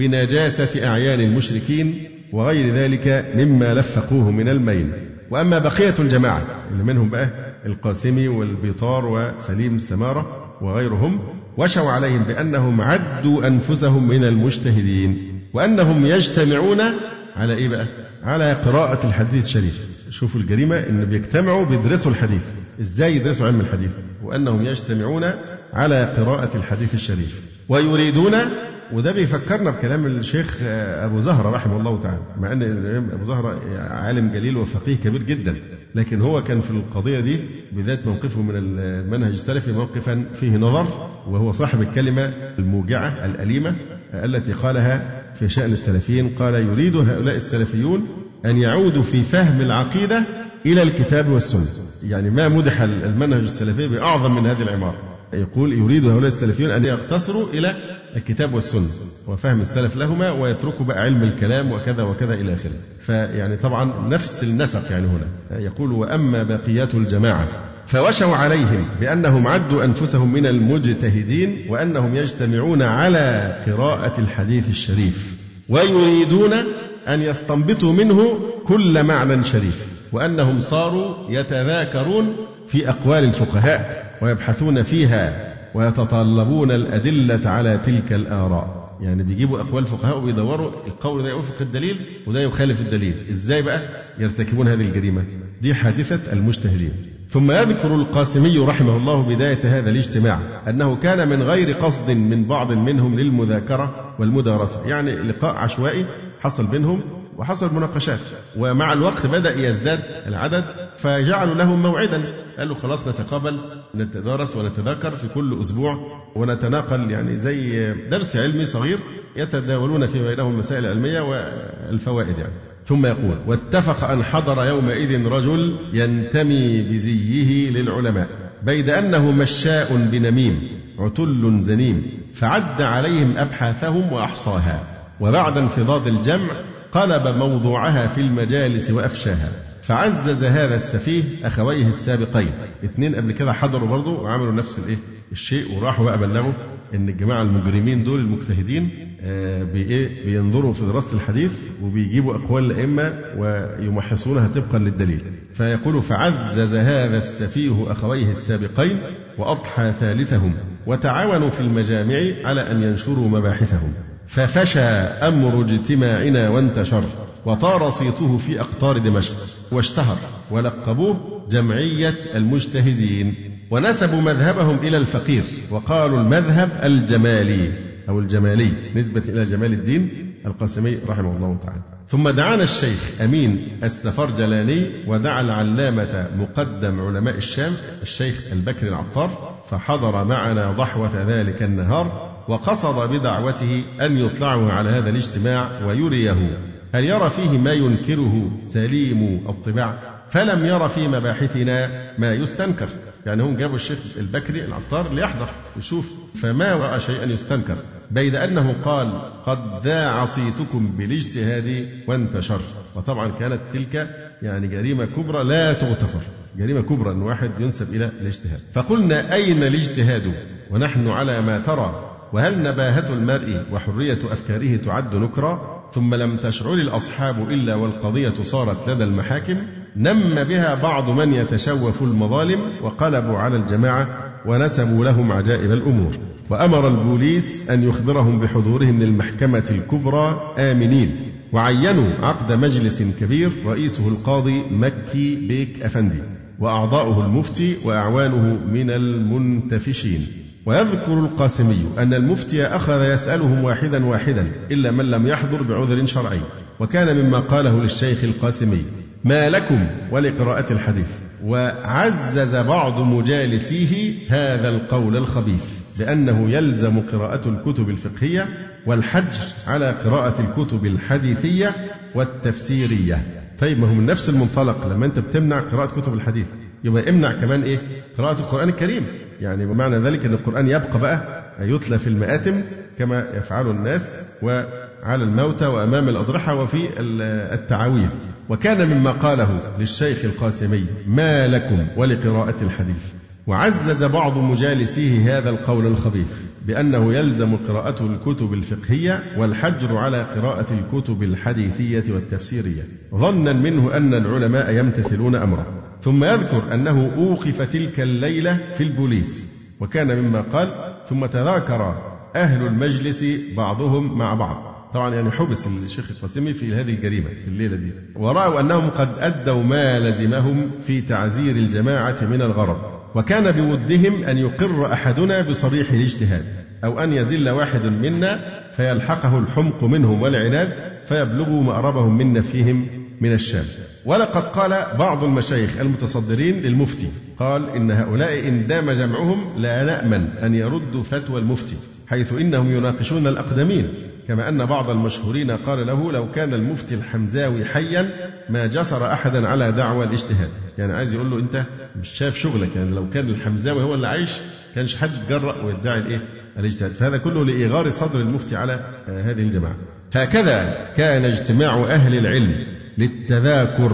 بنجاسة أعيان المشركين وغير ذلك مما لفقوه من المين. وأما بقية الجماعة اللي منهم بقى القاسمي والبيطار وسليم سمارة وغيرهم وشوا عليهم بأنهم عدوا أنفسهم من المجتهدين، وأنهم يجتمعون على إيه بقى؟ على قراءة الحديث الشريف. شوفوا الجريمة إن بيجتمعوا بيدرسوا الحديث. إزاي يدرسوا علم الحديث؟ وأنهم يجتمعون على قراءة الحديث الشريف ويريدون، وده بيفكرنا بكلام الشيخ أبو زهرة رحمه الله تعالى، مع أن أبو زهرة عالم جليل وفقيه كبير جدا، لكن هو كان في القضية دي بذات موقفه من المنهج السلفي موقفا فيه نظر، وهو صاحب الكلمة الموجعة الأليمة التي قالها في شأن السلفيين. قال: يريد هؤلاء السلفيون أن يعودوا في فهم العقيدة إلى الكتاب والسنة. يعني ما مدح المنهج السلفي بأعظم من هذه العبارة. يقول: يريد هؤلاء السلفيون أن يقتصروا إلى الكتاب والسنة وفهم السلف لهما، ويتركوا بقى علم الكلام وكذا وكذا إلى آخره. فيعني طبعا نفس النسق يعني هنا يقول: وأما بقية الجماعة فوشوا عليهم بأنهم عدوا أنفسهم من المجتهدين، وأنهم يجتمعون على قراءة الحديث الشريف ويريدون أن يستنبطوا منه كل معنى شريف، وأنهم صاروا يتذاكرون في أقوال الفقهاء ويبحثون فيها ويتطلبون الأدلة على تلك الآراء. يعني بيجيبوا أقوال الفقهاء وبيدوروا القول ده يوافق الدليل وده يخالف الدليل. إزاي بقى يرتكبون هذه الجريمة؟ دي حادثة المجتهدين. ثم يذكر القاسمي رحمه الله بداية هذا الاجتماع أنه كان من غير قصد من بعض منهم للمذاكرة والمدارسة، يعني لقاء عشوائي حصل بينهم وحصل مناقشات، ومع الوقت بدأ يزداد العدد فجعلوا لهم موعدا، قالوا خلاص نتقابل نتدارس ونتذاكر في كل أسبوع ونتناقل، يعني زي درس علمي صغير يتداولون في بينهم المسائل العلمية والفوائد يعني. ثم يقول: واتفق أن حضر يومئذ رجل ينتمي بزيه للعلماء بيد أنه مشاء بنميم عتل زنيم، فعد عليهم أبحاثهم وأحصاها، وبعد انفضاض الجمع قلب موضوعها في المجالس وأفشاها، فعزز هذا السفيه أخويه السابقين. 2 قبل كده حضروا برضو وعملوا نفس الشيء، وراحوا بقى بلغوا إن الجماعة المجرمين دول المجتهدين بينظروا في دراسة الحديث وبيجيبوا أقوال الأئمة ويمحصونها طبقا للدليل. فيقول: فعزز هذا السفيه أخويه السابقين وأضحى ثالثهم، وتعاونوا في المجامع على أن ينشروا مباحثهم، ففشى أمر اجتماعنا وانتشر، وطار صيته في أقطار دمشق واشتهر، ولقبوه جمعية المجتهدين، ونسبوا مذهبهم إلى الفقير وقالوا المذهب الجمالي أو الجمالي نسبة إلى جمال الدين القاسمي رحمه الله تعالى. ثم دعانا الشيخ أمين السفرجلاني ودعا العلامة مقدم علماء الشام الشيخ البكر العطار، فحضر معنا ضحوة ذلك النهار، وقصد بدعوته أن يطلعه على هذا الاجتماع ويريه هل يرى فيه ما ينكره سليم الطباع، فلم ير في مباحثنا ما يستنكر. يعني هم جابوا الشيخ البكري العطار ليحضر يشوف، فما رأى شيئا يستنكر، بيد أنه قال: قد ذاع صيتكم بالاجتهاد وانتشر. وطبعا كانت تلك يعني جريمة كبرى لا تغتفر، جريمة كبرى أن واحد ينسب إلى الاجتهاد. فقلنا: أين الاجتهاد ونحن على ما ترى؟ وهل نباهة المرء وحرية أفكاره تعد نكرا؟ ثم لم تشعر الأصحاب إلا والقضية صارت لدى المحاكم، نم بها بعض من يتشوف المظالم، وقلبوا على الجماعة ونسبوا لهم عجائب الأمور، وأمر البوليس أن يخبرهم بحضورهم للمحكمة الكبرى آمنين، وعينوا عقد مجلس كبير رئيسه القاضي مكي بيك أفندي، وأعضاؤه المفتي وأعوانه من المنتفشين، ويذكر القاسمي أن المفتي أخذ يسألهم واحدا واحدا إلا من لم يحضر بعذر شرعي. وكان مما قاله للشيخ القاسمي: ما لكم ولقراءة الحديث. وعزز بعض مجالسيه هذا القول الخبيث بأنه يلزم قراءة الكتب الفقهية والحجر على قراءة الكتب الحديثية والتفسيرية. طيب ما هو من نفس المنطلق، لما أنت بتمنع قراءة كتب الحديث يبقى امنع كمان إيه؟ قراءة القرآن الكريم. يعني بمعنى ذلك أن القرآن يبقى بقى يتلى في المآتم كما يفعل الناس وعلى الموتى وأمام الأضرحة وفي التعاويذ. وكان مما قاله للشيخ القاسمي: ما لكم ولقراءة الحديث. وعزز بعض مجالسيه هذا القول الخبيث بأنه يلزم قراءة الكتب الفقهية والحجر على قراءة الكتب الحديثية والتفسيرية، ظنا منه أن العلماء يمتثلون أمره. ثم يذكر أنه أوقف تلك الليلة في البوليس. وكان مما قال: ثم تذاكر أهل المجلس بعضهم مع بعض. طبعا يعني حبس الشيخ القاسمي في هذه الجريمة في الليلة دي، ورأوا أنهم قد أدوا ما لزمهم في تعزير الجماعة من الغرض. وكان بودهم أن يقر أحدنا بصريح الاجتهاد، أو أن يزل واحد منا فيلحقه الحمق منهم والعناد فيبلغوا مأربهم من نفيهم من الشام. ولقد قال بعض المشايخ المتصدرين للمفتي، قال: إن هؤلاء إن دام جمعهم لا نأمن أن يردوا فتوى المفتي، حيث إنهم يناقشون الأقدمين. كما أن بعض المشهورين قال له: لو كان المفتي الحمزاوي حيا ما جسر أحدا على دعوى الاجتهاد. يعني عايز يقول له أنت مش شايف شغلك، يعني لو كان الحمزاوي هو اللي عايش كانش حد يتجرأ ويدعي الاجتهاد. فهذا كله لإغار صدر المفتي على هذه الجماعة. هكذا كان اجتماع أهل العلم للتذاكر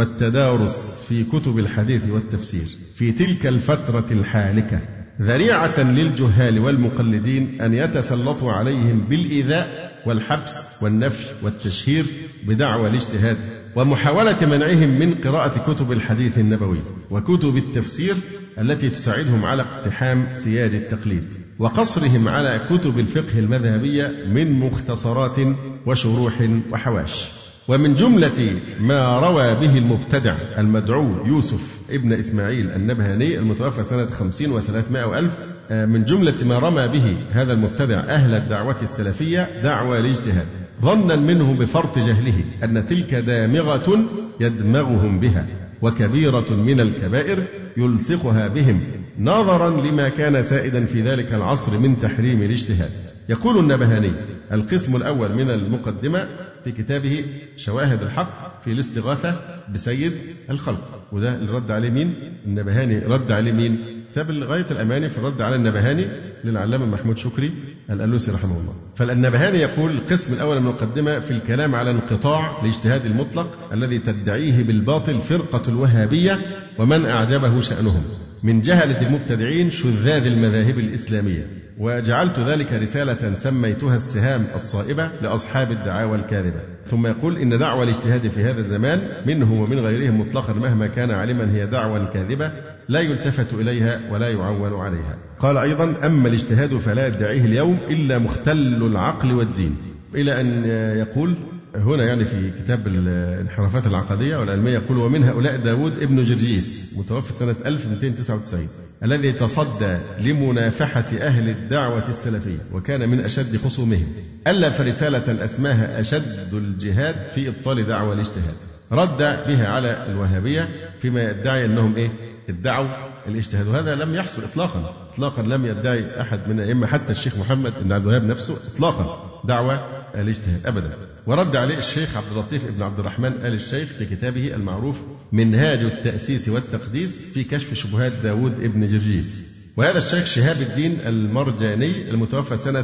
والتدارس في كتب الحديث والتفسير في تلك الفترة الحالكة ذريعة للجهال والمقلدين أن يتسلطوا عليهم بالإيذاء والحبس والنفي والتشهير بدعوى الاجتهاد، ومحاولة منعهم من قراءة كتب الحديث النبوي وكتب التفسير التي تساعدهم على اقتحام سياج التقليد، وقصرهم على كتب الفقه المذهبية من مختصرات وشروح وحواش. ومن جملة ما روى به المبتدع المدعو يوسف ابن إسماعيل النبهاني المتوفى سنة 50 و300 وألف، من جملة ما رمى به هذا المبتدع أهل الدعوة السلفية دعوى الاجتهاد، ظنا منه بفرط جهله أن تلك دامغة يدمغهم بها وكبيرة من الكبائر يلصقها بهم، نظرا لما كان سائدا في ذلك العصر من تحريم الاجتهاد. يقول النبهاني: القسم الأول من المقدمة في كتابه شواهد الحق في الاستغاثة بسيد الخلق. وده اللي رد عليه مين؟ النبهاني. رد عليه مين؟ كتاب غاية الأماني في الرد على النبهاني للعلامة محمود شكري الألوسي رحمه الله. فالنبهاني يقول: القسم الأول من المقدمة في الكلام على انقطاع الاجتهاد المطلق الذي تدعيه بالباطل فرقة الوهابية ومن أعجبه شأنهم من جهلة المبتدعين شذاذ المذاهب الإسلامية، وجعلت ذلك رسالة سميتها السهام الصائبة لأصحاب الدعاوى الكاذبة. ثم يقول: إن دعوى الاجتهاد في هذا الزمان منه ومن غيرهم مطلقا مهما كان عالما هي دعوى كاذبة لا يلتفت إليها ولا يعول عليها. قال أيضا: أما الاجتهاد فلا يدعيه اليوم إلا مختل العقل والدين. إلى أن يقول هنا يعني في كتاب الانحرافات العقدية والعلمية يقول: ومن هؤلاء داود ابن جرجيس متوفى سنة 1299 الذي تصدى لمنافحة أهل الدعوة السلفية وكان من أشد خصومهم، ألف رسالة أسماها أشد الجهاد في إبطال دعوى الاجتهاد، رد بها على الوهابية فيما يدعي أنهم ادعوا الاجتهاد. وهذا لم يحصل إطلاقا لم يدعي أحد من الأئمة حتى الشيخ محمد بن عبد الوهاب نفسه إطلاقا دعوى الاجتهاد أبدا. ورد عليه الشيخ عبد اللطيف بن عبد الرحمن آل الشيخ في كتابه المعروف منهاج التأسيس والتقديس في كشف شبهات داود ابن جرجيس. وهذا الشيخ شهاب الدين المرجاني المتوفى سنة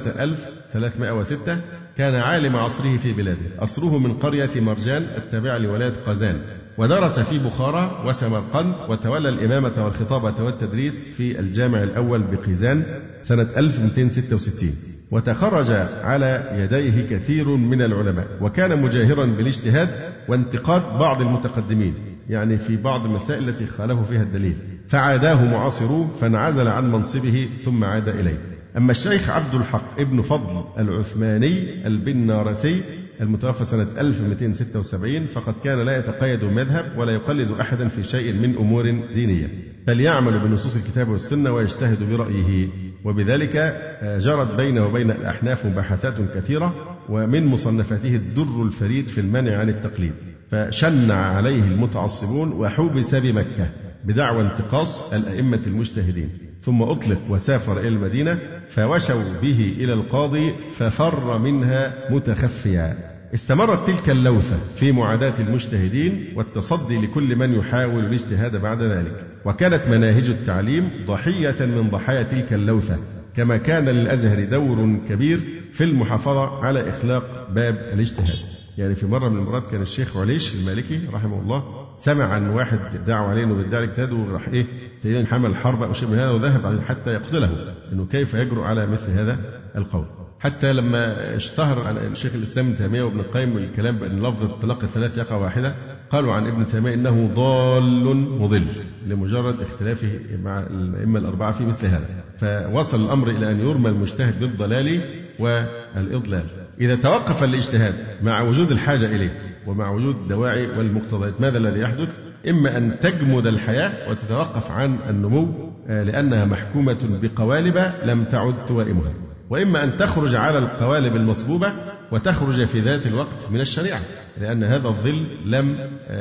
1306 كان عالم عصره في بلاده، أصله من قرية مرجان التابعة لولاية قازان، ودرس في بخارى وسمرقند، وتولى الإمامة والخطابة والتدريس في الجامع الأول بقيزان سنة 1266، وتخرج على يديه كثير من العلماء، وكان مجاهرا بالاجتهاد وانتقاد بعض المتقدمين يعني في بعض المسائل التي خالفوا فيها الدليل، فعاداه معاصروه فانعزل عن منصبه ثم عاد إليه. أما الشيخ عبد الحق ابن فضل العثماني البنارسي المتوفى سنة 1276 فقد كان لا يتقيد المذهب ولا يقلد أحدا في شيء من أمور دينية، فليعمل بنصوص الكتاب والسنة ويجتهد برأيه. وبذلك جرت بينه وبين الأحناف مباحثات كثيرة، ومن مصنفاته الدر الفريد في المنع عن التقليد. فشنع عليه المتعصبون وحبس بمكة بدعوى انتقاص الأئمة المجتهدين، ثم أطلق وسافر إلى المدينة فوشوا به إلى القاضي ففر منها متخفيا. استمرت تلك اللوثة في معاداة المجتهدين والتصدي لكل من يحاول الاجتهاد بعد ذلك، وكانت مناهج التعليم ضحية من ضحايا تلك اللوثة، كما كان للأزهر دور كبير في المحافظة على إخلاق باب الاجتهاد. يعني في مرة من المرات كان الشيخ عليش المالكي رحمه الله سمع عن واحد دعوا عليه انه بيدعي الاجتهاد، وراح تقريبا حمل حرب او شيء من هذا وذهب حتى يقتله، انه كيف يجرؤ على مثل هذا القول. حتى لما اشتهر عن الشيخ الاسلام ابن تيميه وابن القيم الكلام بان لفظ الطلاق الثلاث يقع واحده، قالوا عن ابن تيميه انه ضال مضل لمجرد اختلافه مع الائمه الاربعه في مثل هذا. فوصل الامر الى ان يرمى المجتهد بالضلال والاضلال. إذا توقف الاجتهاد مع وجود الحاجة إليه ومع وجود الدواعي والمقتضيات، ماذا الذي يحدث؟ إما أن تجمد الحياة وتتوقف عن النمو لأنها محكومة بقوالب لم تعد توائمها، وإما أن تخرج على القوالب المصبوبة وتخرج في ذات الوقت من الشريعة، لأن هذا الظل لم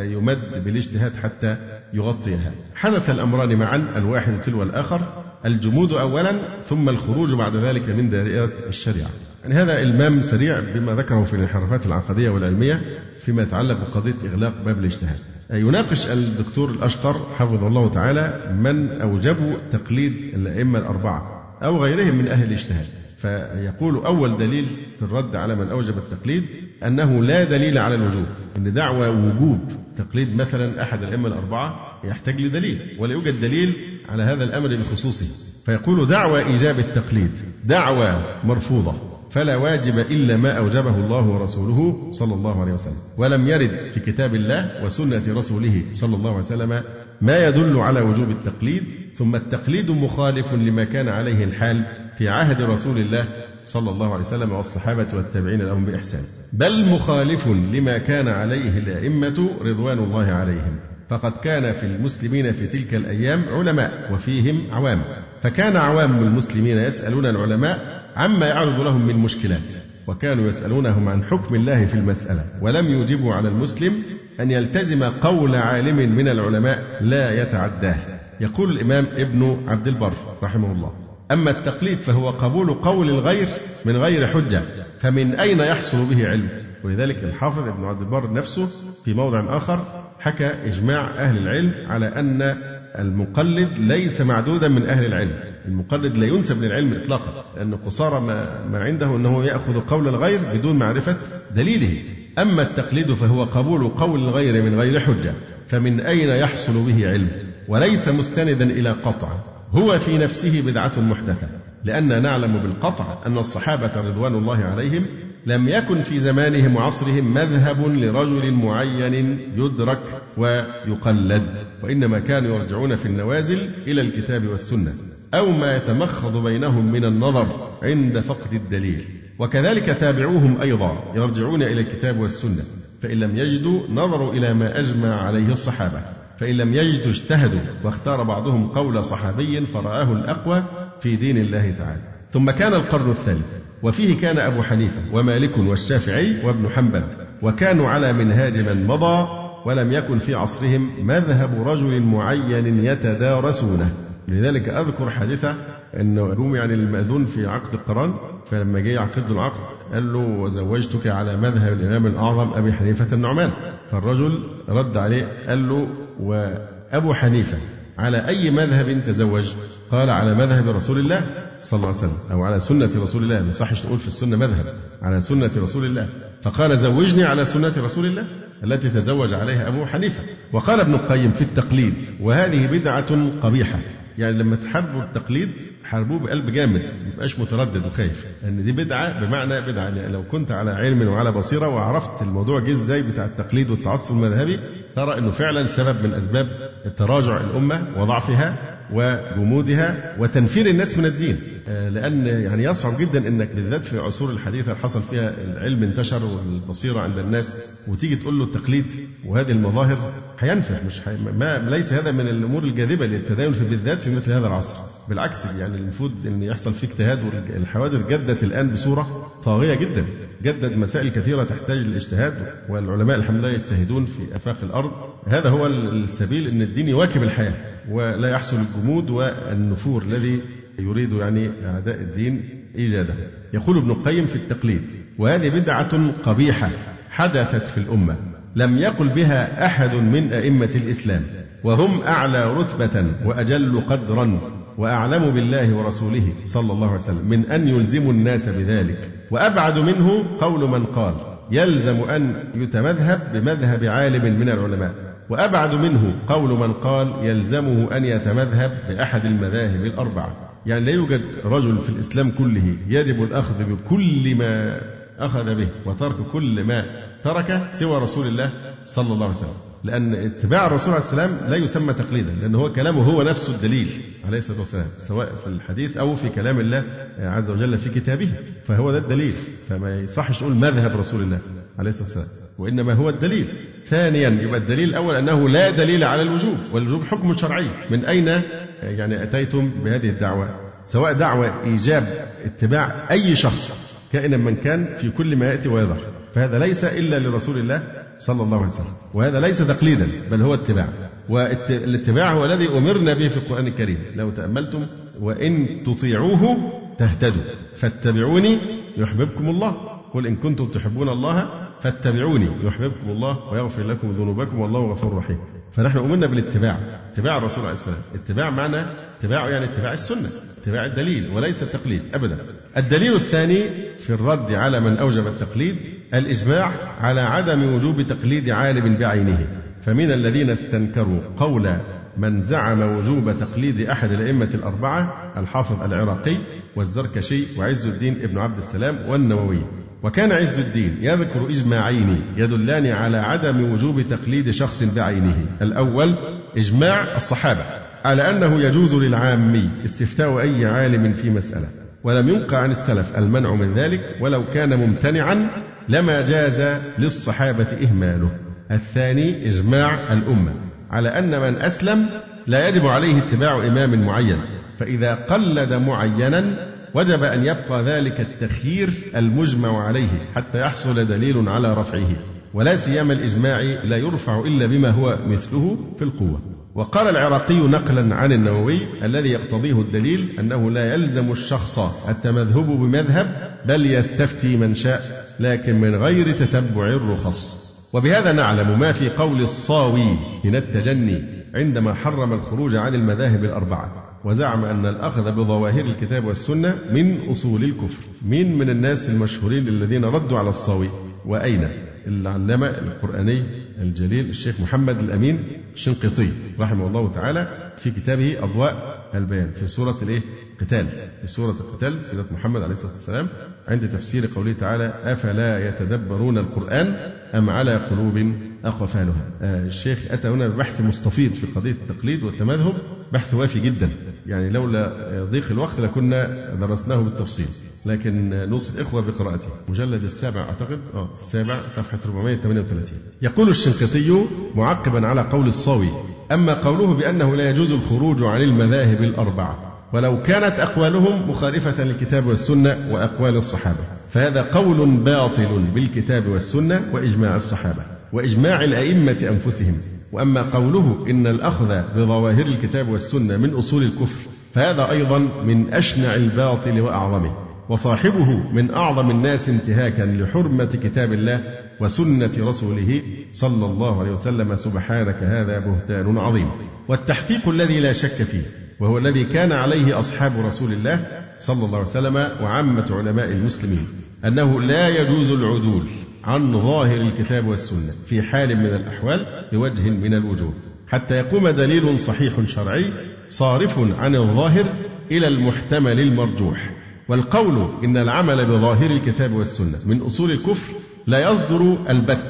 يمد بالاجتهاد حتى يغطيها. حدث الأمران معا الواحد تلو الآخر، الجمود أولا ثم الخروج بعد ذلك من دائرة الشريعة. يعني هذا إلمام سريع بما ذكره في الانحرافات العقدية والعلمية فيما يتعلق بقضية إغلاق باب الاجتهاد. يناقش الدكتور الأشقر حفظه الله تعالى من أوجبوا تقليد الأئمة الأربعة أو غيرهم من أهل الاجتهاد، فيقول أول دليل في الرد على من أوجب التقليد أنه لا دليل على الوجوب، أن دعوى وجوب تقليد مثلا أحد الأئمة الأربعة يحتاج لدليل، ولا يوجد دليل على هذا الأمر بخصوصه. فيقول دعوى إيجاب التقليد دعوى مرفوضة، فلا واجب إلا ما أوجبه الله ورسوله صلى الله عليه وسلم، ولم يرد في كتاب الله وسنة رسوله صلى الله عليه وسلم ما يدل على وجوب التقليد. ثم التقليد مخالف لما كان عليه الحال في عهد رسول الله صلى الله عليه وسلم والصحابة والتابعين لهم بإحسان، بل مخالف لما كان عليه الأئمة رضوان الله عليهم. فقد كان في المسلمين في تلك الأيام علماء وفيهم عوام، فكان عوام المسلمين يسألون العلماء عما يعرض لهم من مشكلات، وكانوا يسألونهم عن حكم الله في المسألة، ولم يجبوا على المسلم أن يلتزم قول عالم من العلماء لا يتعداه. يقول الإمام ابن عبد البر رحمه الله: أما التقليد فهو قبول قول الغير من غير حجة، فمن أين يحصل به علم؟ ولذلك الحافظ ابن عبد البر نفسه في موضع آخر حكى إجماع أهل العلم على أن المقلد ليس معدودا من أهل العلم، المقلد لا ينسب للعلم إطلاقا، لأن قصارى ما عنده أنه يأخذ قول الغير بدون معرفة دليله. أما التقليد فهو قبول قول الغير من غير حجة، فمن أين يحصل به علم؟ وليس مستندا إلى قطع، هو في نفسه بدعة محدثة، لأننا نعلم بالقطع أن الصحابة رضوان الله عليهم لم يكن في زمانهم وعصرهم مذهب لرجل معين يدرك ويقلد، وإنما كانوا يرجعون في النوازل إلى الكتاب والسنة أو ما يتمخض بينهم من النظر عند فقد الدليل. وكذلك تابعوهم أيضا يرجعون إلى الكتاب والسنة، فإن لم يجدوا نظروا إلى ما أجمع عليه الصحابة، فإن لم يجدوا اجتهدوا، واختار بعضهم قول صحابي فرآه الأقوى في دين الله تعالى. ثم كان القرن الثالث، وفيه كان أبو حنيفة ومالك والشافعي وابن حنبل، وكانوا على منهاج من مضى، ولم يكن في عصرهم مذهب رجل معين يتدارسونه. لذلك أذكر حادثة أنه قوم يعني المأذون في عقد القران، فلما جاء يعقد العقد قال له: وزوجتك على مذهب الإمام الأعظم أبي حنيفة النعمان. فالرجل رد عليه قال له: وأبو حنيفة على أي مذهب تزوج؟ قال: على مذهب رسول الله صلى الله عليه وسلم، أو على سنة رسول الله، ما يصحش نقول في السنة مذهب، على سنة رسول الله. فقال: زوجني على سنة رسول الله التي تزوج عليها أبو حنيفة. وقال ابن القيم في التقليد: وهذه بدعة قبيحة. يعني لما تحاربوا التقليد حاربوه بقلب جامد، ما يبقاش متردد وخايف، لأن دي بدعة بمعنى بدعة. يعني لو كنت على علم وعلى بصيرة وعرفت الموضوع جه ازاي بتاع التقليد والتعصب المذهبي، ترى انه فعلا سبب من اسباب تراجع الامة وضعفها، وجمودها وتنفير الناس من الدين. لأن يعني يصعب جدا أنك بالذات في العصور الحديثة اللي حصل فيها العلم انتشر والبصيرة عند الناس وتيجي تقول له التقليد وهذه المظاهر هينفر، ليس هذا من الأمور الجاذبة للتدين بالذات في مثل هذا العصر. بالعكس يعني المفروض أن يحصل فيه اجتهاد، والحوادث جدت الآن بصورة طاغية جدا، جدد مسائل كثيرة تحتاج للاجتهاد، والعلماء الحمد لله يجتهدون في آفاق الأرض. هذا هو السبيل أن الدين يواكب الحياة ولا يحصل الجمود والنفور الذي يريد يعني أعداء الدين إيجاده. يقول ابن القيم في التقليد: وهذه بدعة قبيحة حدثت في الأمة لم يقل بها أحد من أئمة الإسلام، وهم أعلى رتبة وأجل قدرا وأعلم بالله ورسوله صلى الله عليه وسلم من أن يلزموا الناس بذلك، وأبعد منه قول من قال يلزم أن يتمذهب بمذهب عالم من العلماء، وأبعد منه قول من قال يلزمه أن يتمذهب بأحد المذاهب الأربعة. يعني لا يوجد رجل في الإسلام كله يجب الأخذ بكل ما أخذ به وترك كل ما ترك سوى رسول الله صلى الله عليه وسلم، لأن اتباع الرسول عليه السلام لا يسمى تقليدا، لأن هو كلامه هو نفسه الدليل عليه الصلاة والسلام، سواء في الحديث أو في كلام الله عز وجل في كتابه، فهو ده الدليل. فما يصحش نقول مذهب رسول الله عليه الصلاة والسلام، وإنما هو الدليل. ثانيا يبقى الدليل الأول أنه لا دليل على الوجوب، والوجوب حكم شرعي. من أين يعني أتيتم بهذه الدعوة؟ سواء دعوة إيجاب اتباع أي شخص كائنا من كان في كل ما يأتي ويظهر، فهذا ليس إلا لرسول الله صلى الله عليه وسلم، وهذا ليس تقليدا بل هو اتباع. والاتباع هو الذي أمرنا به في القرآن الكريم، لو تأملتم: وإن تطيعوه تهتدوا فاتبعوني يحببكم الله، قل إن كنتم تحبون الله فاتبعوني يحببكم الله ويغفر لكم ذنوبكم والله غفور رحيم. فنحن أمرنا بالاتباع، اتباع الرسول عليه السلام. اتباع معنى اتباع يعني اتباع السنة، اتباع الدليل وليس التقليد أبدا. الدليل الثاني في الرد على من أوجب التقليد الإجماع على عدم وجوب تقليد عالم بعينه، فمن الذين استنكروا قول من زعم وجوب تقليد أحد الأئمة الأربعة الحافظ العراقي والزركشي وعز الدين ابن عبد السلام والنووي. وكان عز الدين يذكر إجماعين يدلان على عدم وجوب تقليد شخص بعينه. الأول إجماع الصحابة على أنه يجوز للعامي استفتاء أي عالم في مسألة، ولم ينقع عن السلف المنع من ذلك، ولو كان ممتنعا لما جاز للصحابة إهماله. الثاني إجماع الأمة على أن من أسلم لا يجب عليه اتباع إمام معين، فإذا قلد معينا وجب أن يبقى ذلك التخيير المجمع عليه حتى يحصل دليل على رفعه، ولا سيما الإجماع لا يرفع إلا بما هو مثله في القوة. وقال العراقي نقلا عن النووي الذي يقتضيه الدليل أنه لا يلزم الشخص التمذهب بمذهب بل يستفتي من شاء لكن من غير تتبع الرخص. وبهذا نعلم ما في قول الصاوي من التجني عندما حرم الخروج عن المذاهب الأربعة وزعم أن الأخذ بظواهر الكتاب والسنة من أصول الكفر. من الناس المشهورين الذين ردوا على الصاوي؟ وأين؟ العلامة القرآني الجليل الشيخ محمد الأمين الشنقيطي رحمه الله تعالى في كتابه أضواء البيان في سورة قتال، في سورة القتال سيرة محمد عليه الصلاة والسلام، عند تفسير قوله تعالى أفلا يتدبرون القرآن أم على قلوب أقفالها. الشيخ أتى هنا ببحث مستفيض في قضية التقليد والتمذهب، بحث وافي جدا، يعني لولا ضيق الوقت لكنا درسناه بالتفصيل، لكن نوصي الإخوة بقراءته. مجلد 7 أعتقد، 7 صفحة 438. يقول الشنقيطي معقبا على قول الصاوي: أما قوله بأنه لا يجوز الخروج عن المذاهب الأربعة ولو كانت أقوالهم مخالفة للكتاب والسنة وأقوال الصحابة، فهذا قول باطل بالكتاب والسنة وإجماع الصحابة وإجماع الأئمة أنفسهم. وأما قوله إن الأخذ بظواهر الكتاب والسنة من أصول الكفر فهذا أيضا من أشنع الباطل وأعظمه، وصاحبه من أعظم الناس انتهاكا لحرمة كتاب الله وسنة رسوله صلى الله عليه وسلم. سبحانك هذا بهتان عظيم. والتحقيق الذي لا شك فيه وهو الذي كان عليه أصحاب رسول الله صلى الله عليه وسلم وعامة علماء المسلمين أنه لا يجوز العدول عن ظاهر الكتاب والسنة في حال من الأحوال بوجه من الوجوه حتى يقوم دليل صحيح شرعي صارف عن الظاهر إلى المحتمل المرجوح. والقول إن العمل بظاهر الكتاب والسنة من أصول الكفر لا يصدر البتة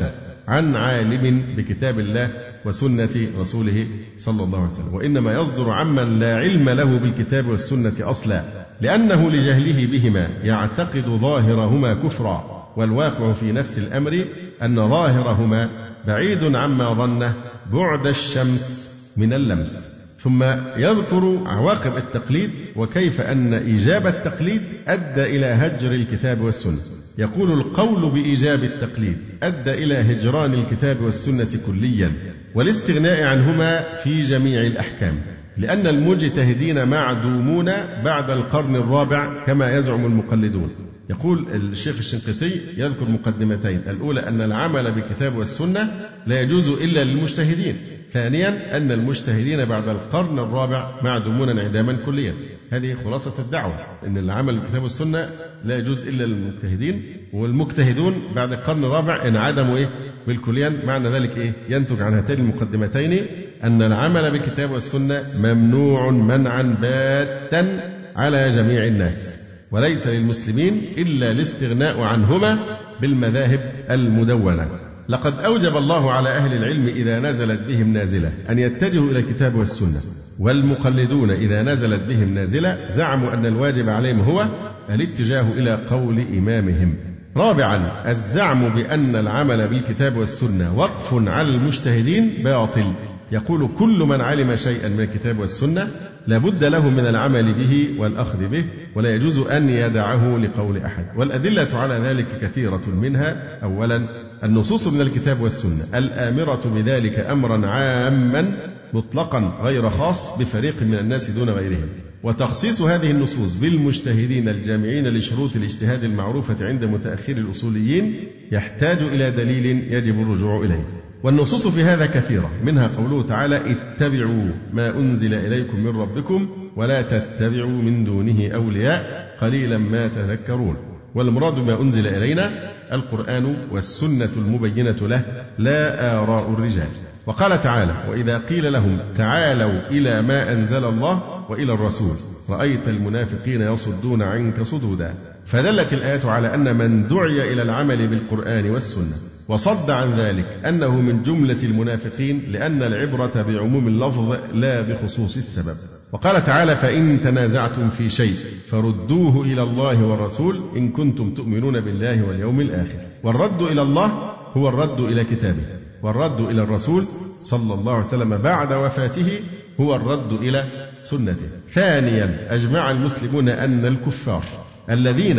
عن عالم بكتاب الله وسنة رسوله صلى الله عليه وسلم، وإنما يصدر عمن لا علم له بالكتاب والسنة أصلا، لأنه لجهله بهما يعتقد ظاهرهما كفرا، والواقع في نفس الأمر أن ظاهرهما بعيد عما ظنه بعد الشمس من اللمس. ثم يذكر عواقب التقليد وكيف أن إيجاب التقليد أدى إلى هجر الكتاب والسنة. يقول: القول بإيجاب التقليد أدى إلى هجران الكتاب والسنة كليا والاستغناء عنهما في جميع الأحكام، لأن المجتهدين معدومون بعد القرن الرابع كما يزعم المقلدون. يقول الشيخ الشنقيطي يذكر مقدمتين: الأولى أن العمل بالكتاب والسنة لا يجوز إلا للمجتهدين، ثانيا أن المجتهدين بعد القرن الرابع معدومون انعداما كليا. هذه خلاصة الدعوة، أن العمل بالكتاب والسنة لا يجوز إلا للمجتهدين، والمجتهدون بعد القرن الرابع انعدموا بالكليا. معنى ذلك ينتج عن هاتين المقدمتين أن العمل بالكتاب والسنة ممنوع منعا باتا على جميع الناس، وليس للمسلمين إلا الاستغناء عنهما بالمذاهب المدونة. لقد أوجب الله على أهل العلم إذا نزلت بهم نازلة أن يتجهوا إلى الكتاب والسنة، والمقلدون إذا نزلت بهم نازلة زعموا أن الواجب عليهم هو الاتجاه إلى قول إمامهم. رابعا، الزعم بأن العمل بالكتاب والسنة وقف على المجتهدين باطل. يقول: كل من علم شيئا من الكتاب والسنة لابد له من العمل به والأخذ به، ولا يجوز أن يدعه لقول أحد. والأدلة على ذلك كثيرة، منها: أولا، النصوص من الكتاب والسنة الآمرة بذلك أمرا عاما مطلقا غير خاص بفريق من الناس دون غيرهم، وتخصيص هذه النصوص بالمجتهدين الجامعين لشروط الاجتهاد المعروفة عند متأخر الأصوليين يحتاج إلى دليل يجب الرجوع إليه. والنصوص في هذا كثيرة، منها قوله تعالى: اتبعوا ما أنزل إليكم من ربكم ولا تتبعوا من دونه أولياء قليلا ما تذكرون. والمراد ما أنزل إلينا القرآن والسنة المبينة له، لا آراء الرجال. وقال تعالى: وإذا قيل لهم تعالوا إلى ما أنزل الله وإلى الرسول رأيت المنافقين يصدون عنك صدودا. فدلت الآية على أن من دعي إلى العمل بالقرآن والسنة وصد عن ذلك أنه من جملة المنافقين، لأن العبرة بعموم اللفظ لا بخصوص السبب. وقال تعالى: فإن تنازعتم في شيء فردوه إلى الله والرسول إن كنتم تؤمنون بالله واليوم الآخر. والرد إلى الله هو الرد إلى كتابه، والرد إلى الرسول صلى الله عليه وسلم بعد وفاته هو الرد إلى سنته. ثانيا، أجمع المسلمون أن الكفار الذين